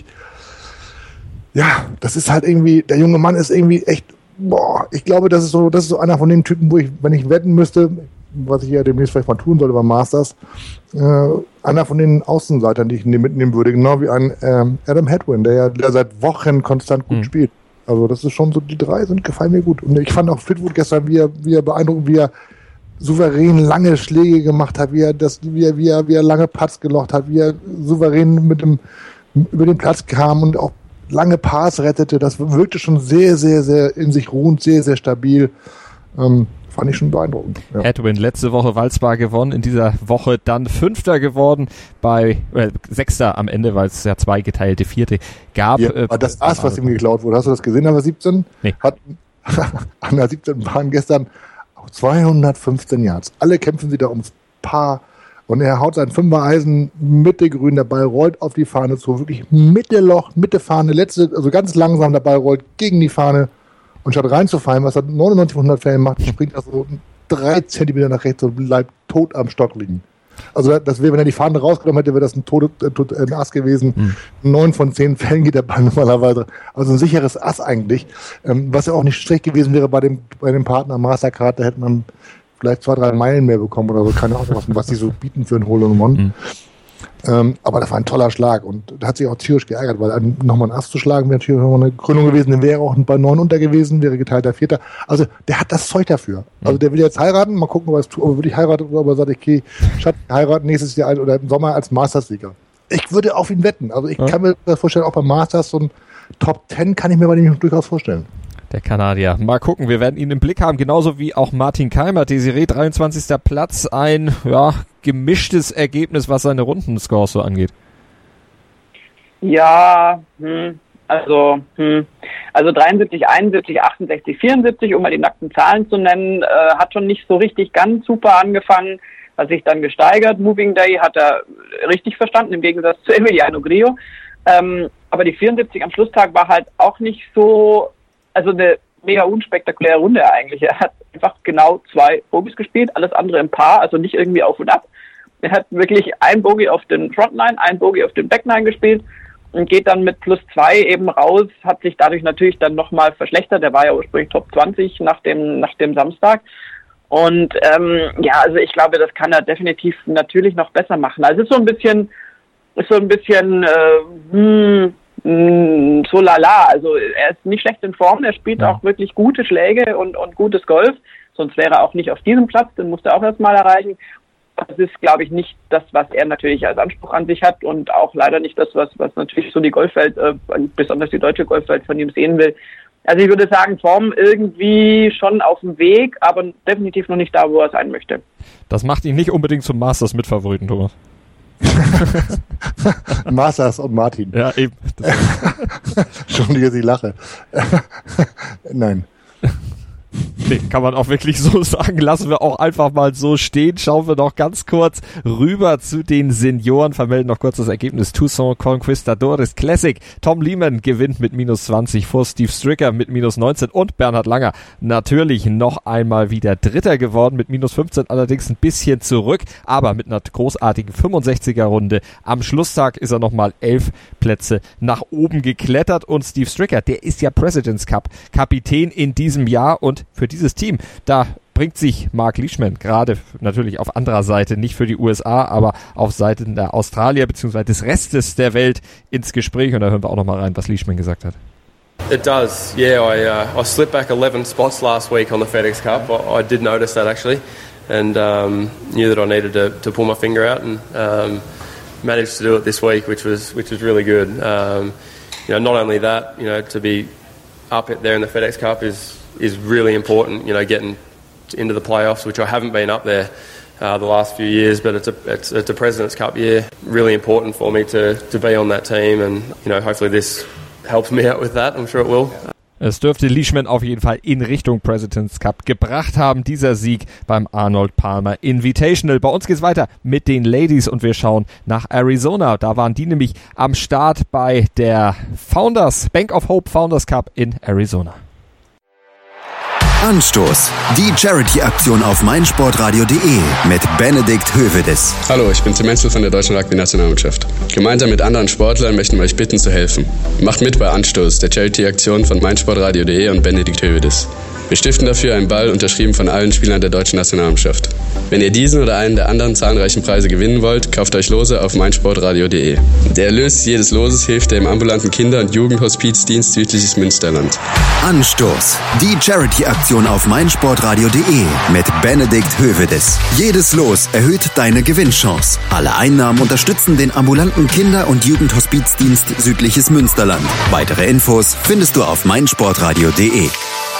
Ja, das ist halt irgendwie, der junge Mann ist irgendwie echt, boah, ich glaube, das ist so, das ist so einer von den Typen, wo ich, wenn ich wetten müsste, was ich ja demnächst vielleicht mal tun sollte beim Masters, äh, einer von den Außenseitern, die ich mitnehmen würde, genau wie ein ähm, Adam Hadwin, der ja der seit Wochen konstant gut mhm. spielt. Also das ist schon so, die drei sind, gefallen mir gut. Und ich fand auch Fleetwood gestern, wie er, wie er beeindruckend, wie er souverän lange Schläge gemacht hat, wie er das, wie er, wie er, wie er lange Putts gelocht hat, wie er souverän mit dem, über den Platz kam und auch lange Pars rettete. Das wirkte schon sehr, sehr, sehr in sich ruhend, sehr, sehr stabil. Ähm, fand ich schon beeindruckend. Ja. Hadwin letzte Woche Valsbar gewonnen, in dieser Woche dann Fünfter geworden, bei äh, Sechster am Ende, weil es ja zwei geteilte Vierte gab. Ja, äh, das Ass, was ihm geklaut wurde, hast du das gesehen, aber siebzehn? Nee. Hat an der siebzehnten Bahn gestern auch zweihundertfünfzehn Yards. Alle kämpfen sie da ums Paar. Und er haut sein Fünfer-Eisen Mitte grün, der Ball rollt auf die Fahne zu, wirklich Mitte Loch, Mitte Fahne, letzte, also ganz langsam, der Ball rollt gegen die Fahne und statt reinzufallen, was er neunundneunzig von hundert Fällen macht, springt er so drei Zentimeter nach rechts und bleibt tot am Stock liegen. Also das wäre, wenn er die Fahne rausgenommen hätte, wäre das ein, Tod, äh, ein Ass gewesen. Hm. Neun von zehn Fällen geht der Ball normalerweise. Also ein sicheres Ass eigentlich, ähm, was ja auch nicht schlecht gewesen wäre bei dem, bei dem Partner Mastercard, da hätte man vielleicht zwei, drei Meilen mehr bekommen oder so, keine Ahnung, was, was die so bieten für ein Hole-in-One. Mhm. Ähm, aber das war ein toller Schlag und da hat sich auch tierisch geärgert, weil nochmal ein Ass zu schlagen wäre natürlich nochmal eine Krönung gewesen, dann wäre auch bei neun unter gewesen, wäre geteilter Vierter. Also der hat das Zeug dafür. Mhm. Also der will jetzt heiraten, mal gucken, ob er es tut, ob er wirklich heiratet oder ob er sagt, okay, Schatz, heiraten nächstes Jahr oder im Sommer als Masters-Sieger. Ich würde auf ihn wetten. Also ich ja. kann mir das vorstellen, auch beim Masters so ein Top Ten kann ich mir bei dem durchaus vorstellen. Der Kanadier. Mal gucken, wir werden ihn im Blick haben, genauso wie auch Martin Keimer. Desiree, dreiundzwanzigster Platz, ein ja gemischtes Ergebnis, was seine Rundenscores so angeht. Ja, hm, also hm, also dreiundsiebzig, einundsiebzig, achtundsechzig, vierundsiebzig, um mal die nackten Zahlen zu nennen, äh, hat schon nicht so richtig ganz super angefangen, hat sich dann gesteigert. Moving Day hat er richtig verstanden, im Gegensatz zu Emiliano Grillo. Ähm, aber die vierundsiebzig am Schlusstag war halt auch nicht so, also eine mega unspektakuläre Runde eigentlich. Er hat einfach genau zwei Bogies gespielt, alles andere im Paar, also nicht irgendwie auf und ab. Er hat wirklich ein Bogey auf den Frontline, ein Bogey auf den Backline gespielt und geht dann mit plus zwei eben raus, hat sich dadurch natürlich dann nochmal verschlechtert. Der war ja ursprünglich Top zwanzig nach dem, nach dem Samstag. Und ähm, ja, also ich glaube, das kann er definitiv natürlich noch besser machen. Also es ist so ein bisschen, ist so ein bisschen äh, hm, so lala, also er ist nicht schlecht in Form, er spielt ja auch wirklich gute Schläge und, und gutes Golf, sonst wäre er auch nicht auf diesem Platz, den musste er auch erstmal erreichen. Das ist, glaube ich, nicht das, was er natürlich als Anspruch an sich hat und auch leider nicht das, was, was natürlich so die Golfwelt, äh, besonders die deutsche Golfwelt von ihm sehen will. Also ich würde sagen, Form irgendwie schon auf dem Weg, aber definitiv noch nicht da, wo er sein möchte. Das macht ihn nicht unbedingt zum Masters-Mitfavoriten, Thomas. Masters und Martin. Ja, eben. Entschuldige, ich lache. Nein. Nee, kann man auch wirklich so sagen. Lassen wir auch einfach mal so stehen. Schauen wir noch ganz kurz rüber zu den Senioren. Vermelden noch kurz das Ergebnis. Tucson Conquistadores Classic. Tom Lehman gewinnt mit minus zwanzig vor Steve Stricker mit minus neunzehn und Bernhard Langer natürlich noch einmal wieder Dritter geworden mit minus fünfzehn, allerdings ein bisschen zurück, aber mit einer großartigen fünfundsechziger Runde. Am Schlusstag ist er nochmal elf Plätze nach oben geklettert und Steve Stricker, der ist ja President's Cup Kapitän in diesem Jahr und für dieses Team, da bringt sich Mark Leishman gerade natürlich auf anderer Seite, nicht für die U S A, aber auf Seiten der Australier bzw. des Restes der Welt ins Gespräch und da hören wir auch nochmal rein, was Leishman gesagt hat. It does, yeah. I uh, I slipped back eleven spots last week on the FedEx Cup. I, I did notice that actually. and um, knew that I needed to, to pull my finger out, and um, managed to do it this week, which was which was really good. Um, you know, not only that, you know, to be up there in the FedEx Cup is is really important. You know, getting into the playoffs, which I haven't been up there uh, the last few years, but it's a it's, it's a President's Cup year. Really important for me to to be on that team, and you know, hopefully this helps me out with that. I'm sure it will. Es dürfte Leishman auf jeden Fall in Richtung President's Cup gebracht haben, dieser Sieg beim Arnold Palmer Invitational. Bei uns geht's weiter mit den Ladies und wir schauen nach Arizona. Da waren die nämlich am Start bei der Founders, Bank of Hope Founders Cup in Arizona. Anstoß. Die Charity-Aktion auf meinsportradio punkt de mit Benedikt Hövedes. Hallo, ich bin Tim Menzel von der deutschen Rugby-Nationalmannschaft. Gemeinsam mit anderen Sportlern möchten wir euch bitten zu helfen. Macht mit bei Anstoß, der Charity-Aktion von meinsportradio punkt de und Benedikt Hövedes. Wir stiften dafür einen Ball, unterschrieben von allen Spielern der deutschen Nationalmannschaft. Wenn ihr diesen oder einen der anderen zahlreichen Preise gewinnen wollt, kauft euch Lose auf meinsportradio punkt de. Der Erlös jedes Loses hilft dem ambulanten Kinder- und Jugendhospizdienst Südliches Münsterland. Anstoß. Die Charity-Aktion auf meinsportradio punkt de mit Benedikt Hövedes. Jedes Los erhöht deine Gewinnchance. Alle Einnahmen unterstützen den ambulanten Kinder- und Jugendhospizdienst Südliches Münsterland. Weitere Infos findest du auf meinsportradio punkt de.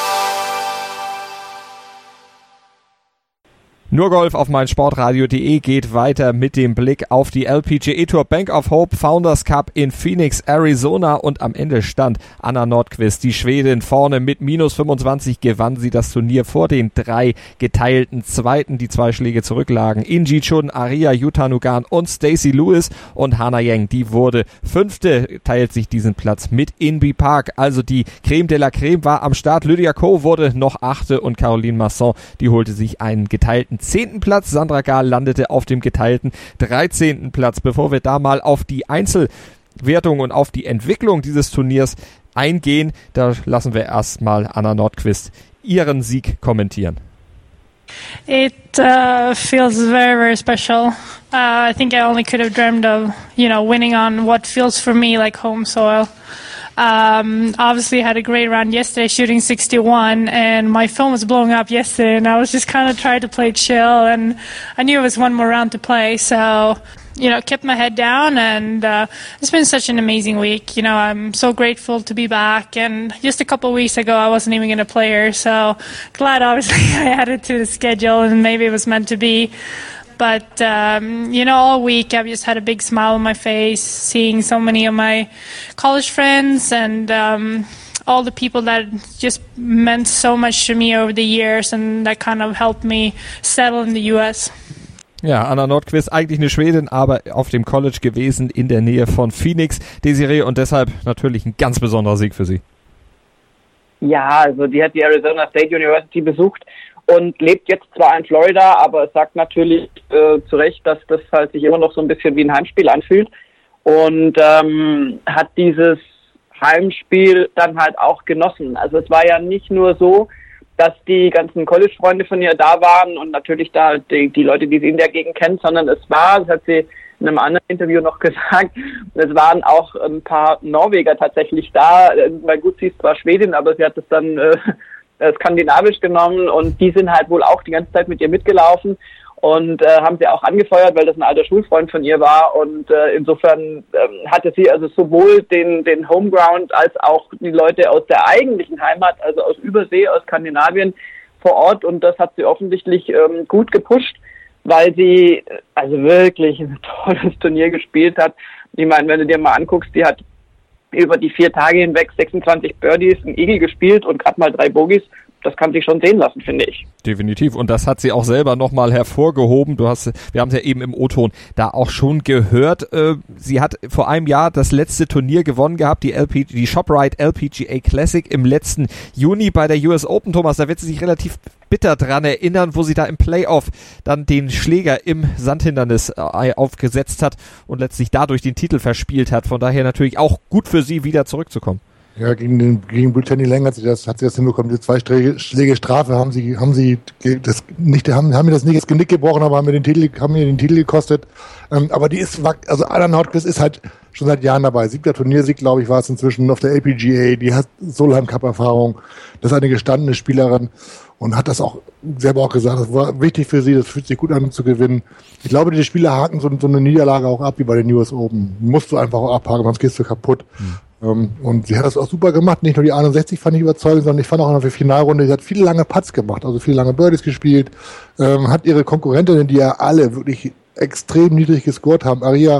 Nur Golf auf meinsportradio punkt de geht weiter mit dem Blick auf die L P G A Tour Bank of Hope Founders Cup in Phoenix, Arizona, und am Ende stand Anna Nordqvist, die Schwedin, vorne mit minus fünfundzwanzig, gewann sie das Turnier vor den drei geteilten Zweiten, die zwei Schläge zurücklagen. Inji Chun, Aria Yutanugan und Stacey Lewis, und Hannah Yang, die wurde Fünfte, teilt sich diesen Platz mit Inbee Park. Also die Creme de la Creme war am Start. Lydia Ko wurde noch Achte und Caroline Masson, die holte sich einen geteilten zehnten Platz. Sandra Gahl landete auf dem geteilten dreizehnten Platz. Bevor wir da mal auf die Einzelwertung und auf die Entwicklung dieses Turniers eingehen, da lassen wir erstmal Anna Nordqvist ihren Sieg kommentieren. It uh, feels very, very special. Uh, I think I only could have dreamed of, you know, winning on what feels for me like home soil. Um, obviously had a great round yesterday, shooting sixty-one, and my phone was blowing up yesterday, and I was just kind of trying to play chill, and I knew it was one more round to play, so, you know, kept my head down, and uh, it's been such an amazing week. You know, I'm so grateful to be back, and just a couple of weeks ago I wasn't even going to play her, so glad obviously I added to the schedule, and maybe it was meant to be. But, um, you know, all week I've just had a big smile on my face, seeing so many of my college friends and um, all the people that just meant so much to me over the years, and that kind of helped me settle in the U S. Ja, Anna Nordqvist, eigentlich eine Schwedin, aber auf dem College gewesen in der Nähe von Phoenix, Desiree, und deshalb natürlich ein ganz besonderer Sieg für sie. Ja, also die hat die Arizona State University besucht und lebt jetzt zwar in Florida, aber es sagt natürlich äh, zu Recht, dass das halt sich immer noch so ein bisschen wie ein Heimspiel anfühlt, und ähm, hat dieses Heimspiel dann halt auch genossen. Also es war ja nicht nur so, dass die ganzen College-Freunde von ihr da waren und natürlich da die, die Leute, die sie in der Gegend kennt, sondern es war, das hat sie in einem anderen Interview noch gesagt, es waren auch ein paar Norweger tatsächlich da, weil gut, sie ist zwar Schwedin, aber sie hat es dann äh, skandinavisch genommen, und die sind halt wohl auch die ganze Zeit mit ihr mitgelaufen und äh, haben sie auch angefeuert, weil das ein alter Schulfreund von ihr war, und äh, insofern äh, hatte sie also sowohl den den Homeground als auch die Leute aus der eigentlichen Heimat, also aus Übersee, aus Skandinavien vor Ort, und das hat sie offensichtlich ähm, gut gepusht, weil sie also wirklich ein tolles Turnier gespielt hat. Ich meine, wenn du dir mal anguckst, die hat über die vier Tage hinweg sechsundzwanzig Birdies, ein Eagle gespielt und gerade mal drei Bogies. Das kann sich schon sehen lassen, finde ich. Definitiv. Und das hat sie auch selber nochmal hervorgehoben. Du hast, wir haben es ja eben im O-Ton da auch schon gehört. Äh, sie hat vor einem Jahr das letzte Turnier gewonnen gehabt, die L P, die ShopRite L P G A Classic im letzten Juni bei der U S Open, Thomas. Da wird sie sich relativ bitter dran erinnern, wo sie da im Playoff dann den Schläger im Sandhindernis äh, aufgesetzt hat und letztlich dadurch den Titel verspielt hat. Von daher natürlich auch gut für sie, wieder zurückzukommen. Ja, gegen den, gegen Brittany Lang hat sie das, hat sie das hinbekommen. Diese zwei Schläge Strafe haben sie, haben sie das nicht, haben, haben mir das nicht das Genick gebrochen, aber haben mir den Titel, haben mir den Titel gekostet. Ähm, aber die ist, also Anna Nordqvist ist halt schon seit Jahren dabei. Siebter Turniersieg, glaube ich, war es inzwischen auf der L P G A. Die hat Solheim Cup Erfahrung. Das ist eine gestandene Spielerin und hat das auch selber auch gesagt. Das war wichtig für sie. Das fühlt sich gut an zu gewinnen. Ich glaube, die Spieler haken so, so eine Niederlage auch ab wie bei den U S Open. Musst du einfach auch abhaken, sonst gehst du kaputt. Hm. Um, und sie hat das auch super gemacht. Nicht nur die einundsechzig fand ich überzeugend, sondern ich fand auch in der Finalrunde, sie hat viele lange Putts gemacht, also viele lange Birdies gespielt, ähm, hat ihre Konkurrentinnen, die ja alle wirklich extrem niedrig gescored haben. Aria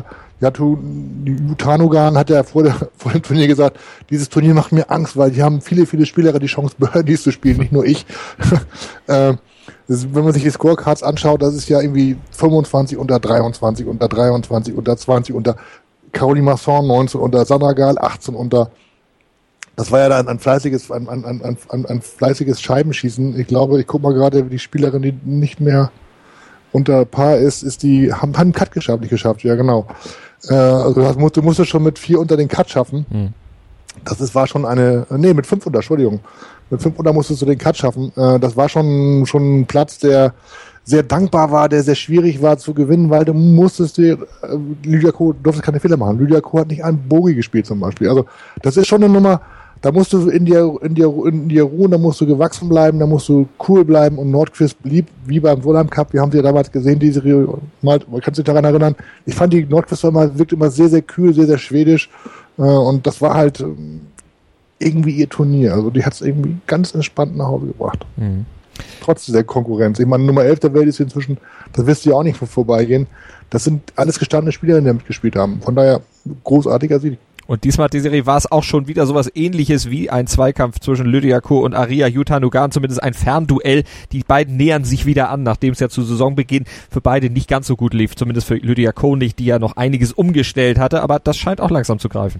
Jutanugarn hat ja vor, der, vor dem Turnier gesagt, dieses Turnier macht mir Angst, weil die haben viele, viele Spieler die Chance, Birdies zu spielen, nicht nur ich. ähm, das, wenn man sich die Scorecards anschaut, das ist ja irgendwie fünfundzwanzig unter dreiundzwanzig, unter dreiundzwanzig, unter zwanzig, unter Caroline Masson neunzehn unter, Sanna Gal achtzehn unter. Das war ja dann ein fleißiges, ein, ein, ein, ein, ein fleißiges Scheibenschießen. Ich glaube, ich guck mal gerade, die Spielerin, die nicht mehr unter Paar ist, ist die, haben, haben einen Cut geschafft, nicht geschafft, ja genau. Äh, also das musst, du musstest schon mit vier unter den Cut schaffen. Hm. Das ist, war schon eine, nee, mit fünf unter, Entschuldigung. Mit fünf unter musstest du den Cut schaffen. Äh, das war schon, schon ein Platz, der sehr dankbar war, der sehr schwierig war zu gewinnen, weil du musstest dir, äh, Lydia Ko durfte keine Fehler machen. Lydia Ko hat nicht einen Bogie gespielt zum Beispiel. Also das ist schon eine Nummer, da musst du in dir, in dir, in dir ruhen, da musst du gewachsen bleiben, da musst du cool bleiben und Nordqvist blieb wie beim Solheim Cup. Wir haben sie ja damals gesehen, die Serie, mal, kannst du dich daran erinnern? Ich fand die Nordqvist war immer, wirkt immer sehr, sehr kühl, sehr, sehr schwedisch äh, und das war halt irgendwie ihr Turnier. Also die hat es irgendwie ganz entspannt nach Hause gebracht. Mhm. Trotz dieser Konkurrenz. Ich meine, Nummer elf der Welt ist inzwischen, das wirst du ja auch nicht vorbeigehen. Das sind alles gestandene Spieler, die damit gespielt haben. Von daher, großartiger Sieg. Und diesmal hat die Serie war es auch schon wieder sowas Ähnliches wie ein Zweikampf zwischen Lydia Ko und Aria Jutanugarn, zumindest ein Fernduell. Die beiden nähern sich wieder an, nachdem es ja zu Saisonbeginn für beide nicht ganz so gut lief. Zumindest für Lydia Ko nicht, die ja noch einiges umgestellt hatte. Aber das scheint auch langsam zu greifen.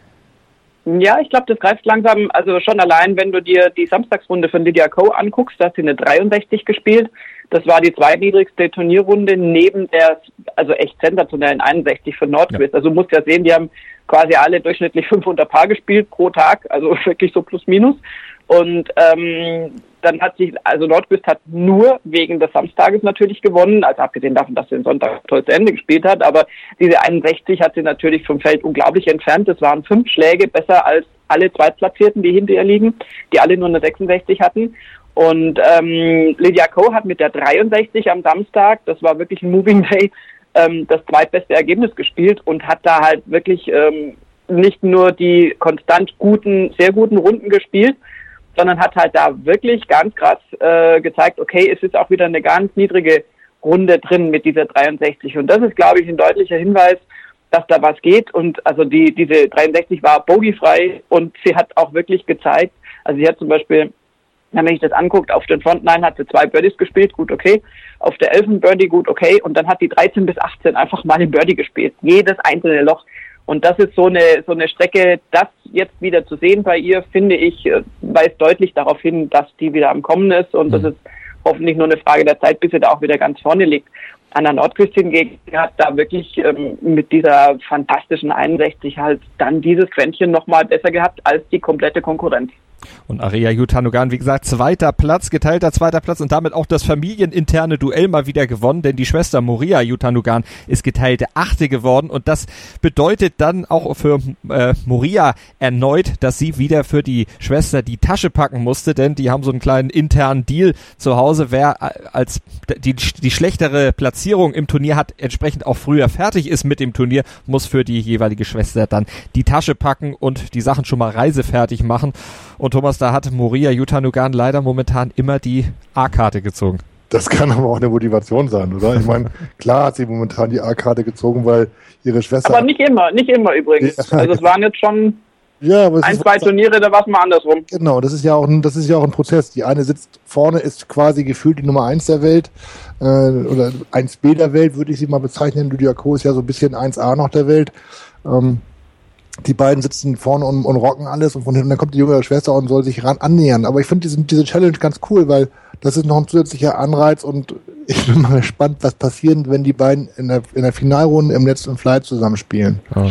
Ja, ich glaube, das greift langsam, also schon allein, wenn du dir die Samstagsrunde von Lydia Ko anguckst, da hat sie eine dreiundsechzig gespielt. Das war die zweitniedrigste Turnierrunde neben der, also echt sensationellen einundsechzig von Nordqvist. Ja. Also du musst ja sehen, die haben quasi alle durchschnittlich fünf unter Paar gespielt pro Tag, also wirklich so plus minus. Und ähm, dann hat sich, also Nordqvist hat nur wegen des Samstages natürlich gewonnen, also abgesehen davon, dass sie den Sonntag toll zu Ende gespielt hat, aber diese einundsechzig hat sie natürlich vom Feld unglaublich entfernt. Es waren fünf Schläge besser als alle Zweitplatzierten, die hinter ihr liegen, die alle nur eine sechsundsechzig hatten. Und ähm, Lydia Ko hat mit der dreiundsechzig am Samstag, das war wirklich ein Moving Day, ähm, das zweitbeste Ergebnis gespielt und hat da halt wirklich ähm, nicht nur die konstant guten, sehr guten Runden gespielt, sondern hat halt da wirklich ganz krass äh, gezeigt, okay, es ist auch wieder eine ganz niedrige Runde drin mit dieser dreiundsechzig. Und das ist, glaube ich, ein deutlicher Hinweis, dass da was geht. Und also die diese dreiundsechzig war bogiefrei und sie hat auch wirklich gezeigt, also sie hat zum Beispiel, wenn man sich das anguckt, auf den Front Nine hat sie zwei Birdies gespielt, gut, okay. Auf der elf Birdie, gut, okay. Und dann hat die dreizehn bis achtzehn einfach mal den Birdie gespielt. Jedes einzelne Loch. Und das ist so eine, so eine Strecke, das jetzt wieder zu sehen bei ihr, finde ich, weist deutlich darauf hin, dass die wieder am Kommen ist. Und mhm. das ist hoffentlich nur eine Frage der Zeit, bis sie da auch wieder ganz vorne liegt. Anna Nordqvist hingegen hat da wirklich ähm, mit dieser fantastischen einundsechzig halt dann dieses Quäntchen nochmal besser gehabt als die komplette Konkurrenz. Und Aria Jutanugarn, wie gesagt, zweiter Platz, geteilter zweiter Platz und damit auch das familieninterne Duell mal wieder gewonnen, denn die Schwester Moria Jutanugarn ist geteilte Achte geworden und das bedeutet dann auch für äh, Moria erneut, dass sie wieder für die Schwester die Tasche packen musste, denn die haben so einen kleinen internen Deal zu Hause, wer als die, die schlechtere Platzierung im Turnier hat, entsprechend auch früher fertig ist mit dem Turnier, muss für die jeweilige Schwester dann die Tasche packen und die Sachen schon mal reisefertig machen. Und Thomas, da hat Moria Jutanugarn leider momentan immer die A-Karte gezogen. Das kann aber auch eine Motivation sein, oder? Ich meine, klar hat sie momentan die A-Karte gezogen, weil ihre Schwester... Aber nicht immer, nicht immer übrigens. Ja, also es waren jetzt schon ja, aber es ein, ist zwei Turniere, da war es mal andersrum. Genau, das ist ja auch ein, das ist ja auch ein Prozess. Die eine sitzt vorne, ist quasi gefühlt die Nummer eins der Welt, äh, oder eins B der Welt, würde ich sie mal bezeichnen. Lydia Ko ist ja so ein bisschen eins A noch der Welt. Ähm, Die beiden sitzen vorne und, und rocken alles und von hinten dann kommt die jüngere Schwester und soll sich ran annähern. Aber ich finde diese, diese Challenge ganz cool, weil das ist noch ein zusätzlicher Anreiz und ich bin mal gespannt, was passiert, wenn die beiden in der, in der Finalrunde im letzten Flight zusammenspielen. Ja.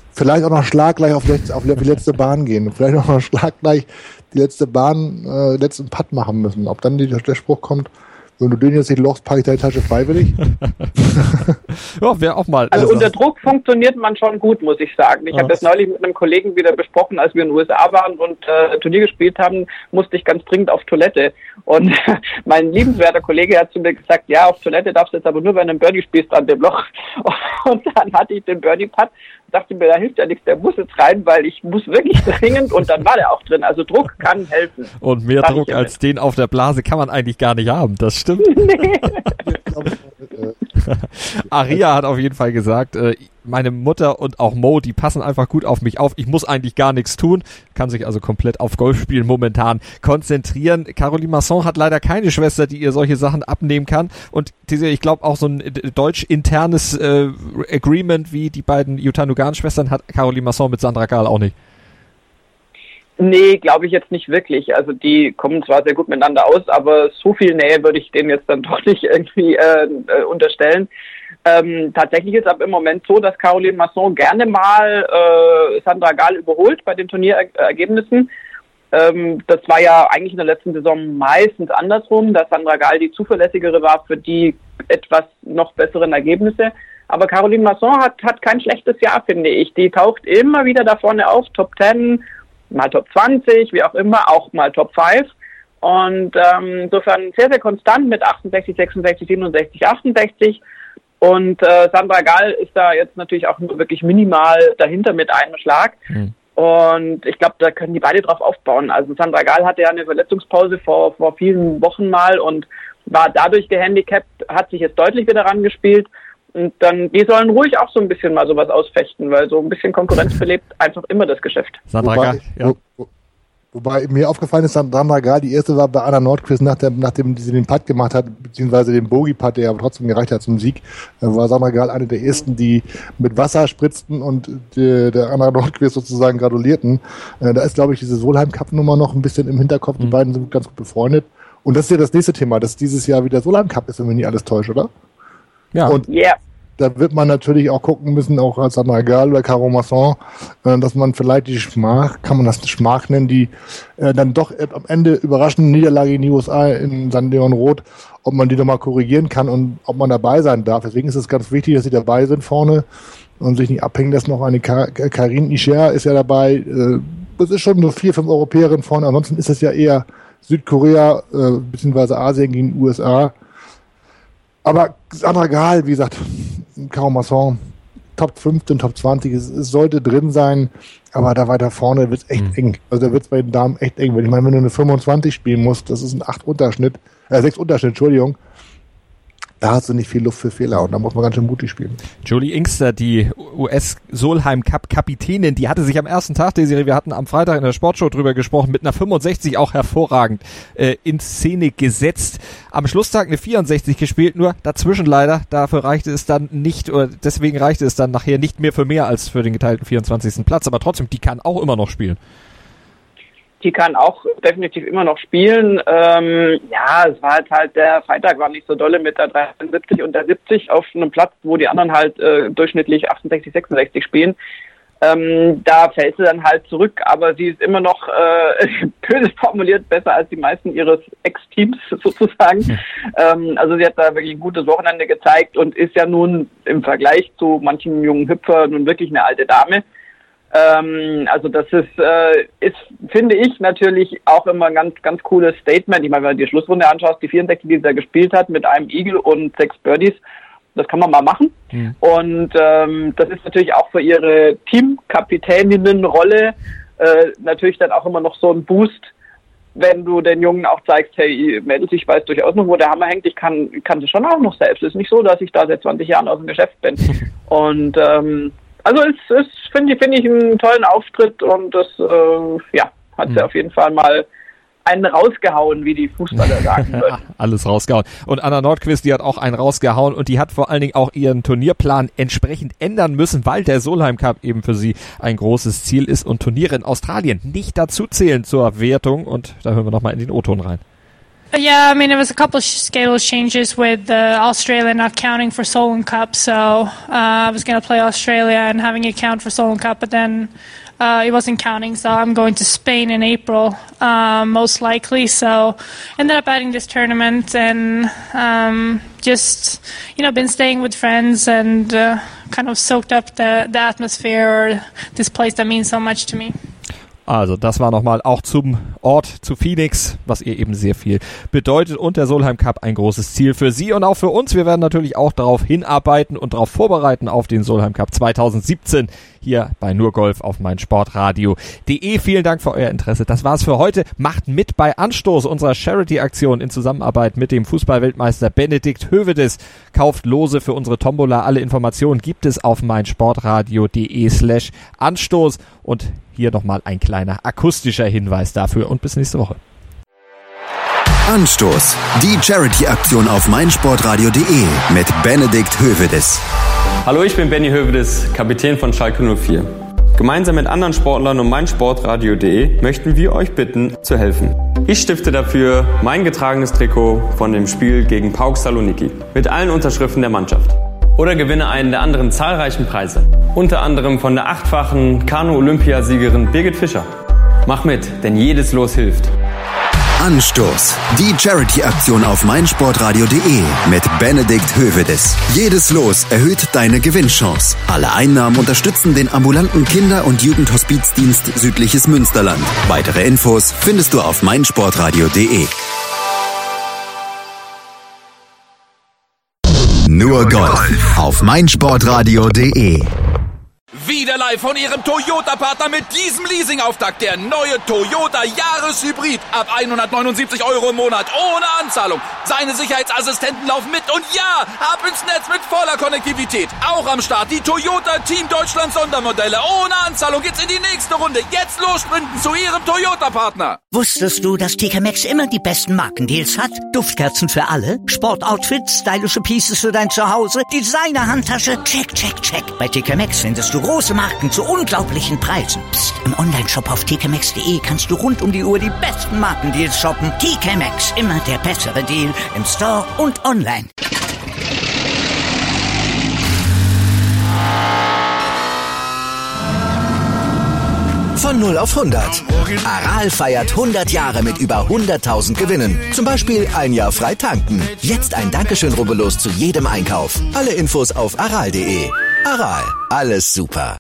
vielleicht auch noch schlaggleich auf, letzt, auf die letzte Bahn gehen. Vielleicht auch noch schlaggleich die letzte Bahn, äh, letzten Putt machen müssen. Ob dann die, der Spruch kommt, wenn du den jetzt nicht lochst, packe ich deine Tasche freiwillig. Ja, wäre auch mal. Also unter Druck funktioniert man schon gut, muss ich sagen. Ich ja. habe das neulich mit einem Kollegen wieder besprochen, als wir in den U S A waren und äh, Turnier gespielt haben, musste ich ganz dringend auf Toilette. Und mein liebenswerter Kollege hat zu mir gesagt, ja, auf Toilette darfst du jetzt aber nur, wenn du einen Birdie spielst an dem Loch. Und dann hatte ich den Birdie-Putt und dachte mir, da hilft ja nichts, der muss jetzt rein, weil ich muss wirklich dringend und dann war der auch drin. Also Druck kann helfen. Und mehr Sag Druck als den auf der Blase kann man eigentlich gar nicht haben, das stimmt. Nee. Aria hat auf jeden Fall gesagt, äh, meine Mutter und auch Mo, die passen einfach gut auf mich auf. Ich muss eigentlich gar nichts tun, kann sich also komplett auf Golfspielen momentan konzentrieren. Caroline Masson hat leider keine Schwester, die ihr solche Sachen abnehmen kann. Und diese, ich glaube auch so ein deutsch-internes äh, Agreement wie die beiden Jutta Nugent-Schwestern hat Caroline Masson mit Sandra Gahl auch nicht. Nee, glaube ich jetzt nicht wirklich. Also die kommen zwar sehr gut miteinander aus, aber so viel Nähe würde ich denen jetzt dann doch nicht irgendwie äh, äh, unterstellen. Ähm, tatsächlich ist es aber im Moment so, dass Caroline Masson gerne mal äh, Sandra Gahl überholt bei den Turnierergebnissen. Ähm, das war ja eigentlich in der letzten Saison meistens andersrum, dass Sandra Gahl die zuverlässigere war für die etwas noch besseren Ergebnisse. Aber Caroline Masson hat, hat kein schlechtes Jahr, finde ich. Die taucht immer wieder da vorne auf, Top zehn, mal Top zwanzig, wie auch immer, auch mal Top fünf. Und ähm, insofern sehr, sehr konstant mit achtundsechzig, sechsundsechzig, siebenundsechzig, achtundsechzig. Und äh, Sandra Gahl ist da jetzt natürlich auch nur wirklich minimal dahinter mit einem Schlag. Mhm. Und ich glaube, da können die beide drauf aufbauen. Also Sandra Gahl hatte ja eine Verletzungspause vor, vor vielen Wochen mal und war dadurch gehandicapt, hat sich jetzt deutlich wieder rangespielt. Und dann, die sollen ruhig auch so ein bisschen mal sowas ausfechten, weil so ein bisschen Konkurrenz belebt einfach immer das Geschäft. Sandra wobei, Gahl, ja. wo, wobei mir aufgefallen ist, Sandra Gahl, die erste war bei Anna Nordqvist, nach der, nachdem sie den Putt gemacht hat, beziehungsweise den Bogey-Putt, der aber trotzdem gereicht hat zum Sieg, war Sandra Gahl eine der ersten, die mit Wasser spritzten und die, der Anna Nordqvist sozusagen gratulierten. Da ist, glaube ich, diese Solheim-Cup-Nummer noch ein bisschen im Hinterkopf. Die mhm. beiden sind ganz gut befreundet. Und das ist ja das nächste Thema, dass dieses Jahr wieder Solheim-Cup ist, wenn mich nicht alles täuscht, oder? Ja. Und yeah. da wird man natürlich auch gucken müssen, auch als Sandra Gahl oder Caro Masson, äh, dass man vielleicht die Schmach, kann man das Schmach nennen, die äh, dann doch äh, am Ende überraschende Niederlage in den U S A in San Leon Roth, ob man die nochmal korrigieren kann und ob man dabei sein darf. Deswegen ist es ganz wichtig, dass sie dabei sind vorne und sich nicht abhängen lassen. Noch eine Karine Ischer ist ja dabei. Äh, das ist schon nur vier, fünf Europäerinnen vorne. Ansonsten ist es ja eher Südkorea äh, beziehungsweise Asien gegen U S A. Aber Sandra Gahl, wie gesagt, Caro Masson, Top fünfzehn, Top zwanzig, es, es sollte drin sein, aber da weiter vorne wird es echt mhm. eng. Also da wird es bei den Damen echt eng. Wenn ich meine, wenn du eine fünfundzwanzig spielen musst, das ist ein acht Unterschnitt, äh sechs Unterschnitt, Entschuldigung, da hast du nicht viel Luft für Fehler und da muss man ganz schön mutig spielen. Julie Inkster, die U S-Solheim-Cup-Kapitänin, die hatte sich am ersten Tag der Serie, wir hatten am Freitag in der Sportshow drüber gesprochen, mit einer fünfundsechzig auch hervorragend äh, in Szene gesetzt. Am Schlusstag eine vierundsechzig gespielt, nur dazwischen leider, dafür reichte es dann nicht, oder deswegen reichte es dann nachher nicht mehr für mehr als für den geteilten vierundzwanzigsten Platz, aber trotzdem, die kann auch immer noch spielen. Die kann auch definitiv immer noch spielen. Ähm, ja, es war halt halt, der Freitag war nicht so dolle mit der dreiundsiebzig und der siebzig auf einem Platz, wo die anderen halt äh, durchschnittlich achtundsechzig, sechsundsechzig spielen. Ähm, da fällt sie dann halt zurück, aber sie ist immer noch, äh, böse formuliert, besser als die meisten ihres Ex-Teams sozusagen. Mhm. Ähm, also sie hat da wirklich ein gutes Wochenende gezeigt und ist ja nun im Vergleich zu manchen jungen Hüpfer nun wirklich eine alte Dame. Ähm, also das ist, äh, ist, finde ich, natürlich auch immer ein ganz, ganz cooles Statement. Ich meine, wenn du die Schlussrunde anschaust, die vierundsechzig, die sie da gespielt hat, mit einem Eagle und sechs Birdies, das kann man mal machen. Mhm. Und ähm, das ist natürlich auch für ihre Teamkapitäninnenrolle äh, natürlich dann auch immer noch so ein Boost, wenn du den Jungen auch zeigst, hey, Mädels, ich weiß durchaus noch, wo der Hammer hängt, ich kann, kann das schon auch noch selbst. Es ist nicht so, dass ich da seit zwanzig Jahren aus dem Geschäft bin. Und ähm, also es ist, finde ich, finde ich einen tollen Auftritt und das, äh, ja, hat sie mhm. auf jeden Fall mal einen rausgehauen, wie die Fußballer sagen würden. Alles rausgehauen. Und Anna Nordqvist, die hat auch einen rausgehauen und die hat vor allen Dingen auch ihren Turnierplan entsprechend ändern müssen, weil der Solheim Cup eben für sie ein großes Ziel ist und Turniere in Australien nicht dazu zählen zur Wertung. Und da hören wir nochmal in den O-Ton rein. Yeah, I mean, it was a couple of schedule changes with uh, Australia not counting for Solon Cup, so uh, I was going to play Australia and having it count for Solon Cup, but then uh, it wasn't counting, so I'm going to Spain in April, uh, most likely, so ended up adding this tournament and um, just, you know, been staying with friends and uh, kind of soaked up the, the atmosphere or this place that means so much to me. Also das war nochmal auch zum Ort, zu Phoenix, was ihr eben sehr viel bedeutet und der Solheim Cup ein großes Ziel für sie und auch für uns. Wir werden natürlich auch darauf hinarbeiten und darauf vorbereiten auf den Solheim Cup zwanzig siebzehn hier bei Nur Golf auf meinsportradio punkt de. Vielen Dank für euer Interesse. Das war's für heute. Macht mit bei Anstoß unserer Charity-Aktion in Zusammenarbeit mit dem Fußball-Weltmeister Benedikt Hövedes. Kauft Lose für unsere Tombola. Alle Informationen gibt es auf meinsportradio punkt de slash Anstoß und hier nochmal ein kleiner akustischer Hinweis dafür und bis nächste Woche. Anstoß, die Charity-Aktion auf meinsportradio punkt de mit Benedikt Hövedes. Hallo, ich bin Benny Hövedes, Kapitän von Schalke null vier. Gemeinsam mit anderen Sportlern und meinsportradio punkt de möchten wir euch bitten, zu helfen. Ich stifte dafür mein getragenes Trikot von dem Spiel gegen PAOK Saloniki mit allen Unterschriften der Mannschaft. Oder gewinne einen der anderen zahlreichen Preise. Unter anderem von der achtfachen Kanu-Olympiasiegerin Birgit Fischer. Mach mit, denn jedes Los hilft. Anstoß, die Charity-Aktion auf meinsportradio punkt de mit Benedikt Hövedes. Jedes Los erhöht deine Gewinnchance. Alle Einnahmen unterstützen den ambulanten Kinder- und Jugendhospizdienst Südliches Münsterland. Weitere Infos findest du auf meinsportradio punkt de. Nur Golf auf meinsportradio punkt de. Wieder live von Ihrem Toyota-Partner mit diesem Leasing-Auftakt. Der neue Toyota Jahreshybrid. Ab hundertneunundsiebzig Euro im Monat. Ohne Anzahlung. Seine Sicherheitsassistenten laufen mit. Und ja, ab ins Netz mit voller Konnektivität. Auch am Start die Toyota Team Deutschland Sondermodelle. Ohne Anzahlung geht's in die nächste Runde. Jetzt los sprinten zu Ihrem Toyota-Partner. Wusstest du, dass T K Maxx immer die besten Markendeals hat? Duftkerzen für alle, Sportoutfits, stylische Pieces für dein Zuhause, Designer-Handtasche, check, check, check. Bei T K Maxx findest du große Marken zu unglaublichen Preisen. Psst. Im Onlineshop auf t k maxx punkt de kannst du rund um die Uhr die besten Markendeals shoppen. T K Maxx, immer der bessere Deal im Store und online. Von null auf hundert. Aral feiert hundert Jahre mit über hunderttausend Gewinnen. Zum Beispiel ein Jahr frei tanken. Jetzt ein Dankeschön, rubbellos zu jedem Einkauf. Alle Infos auf aral punkt de. Aral, alles super.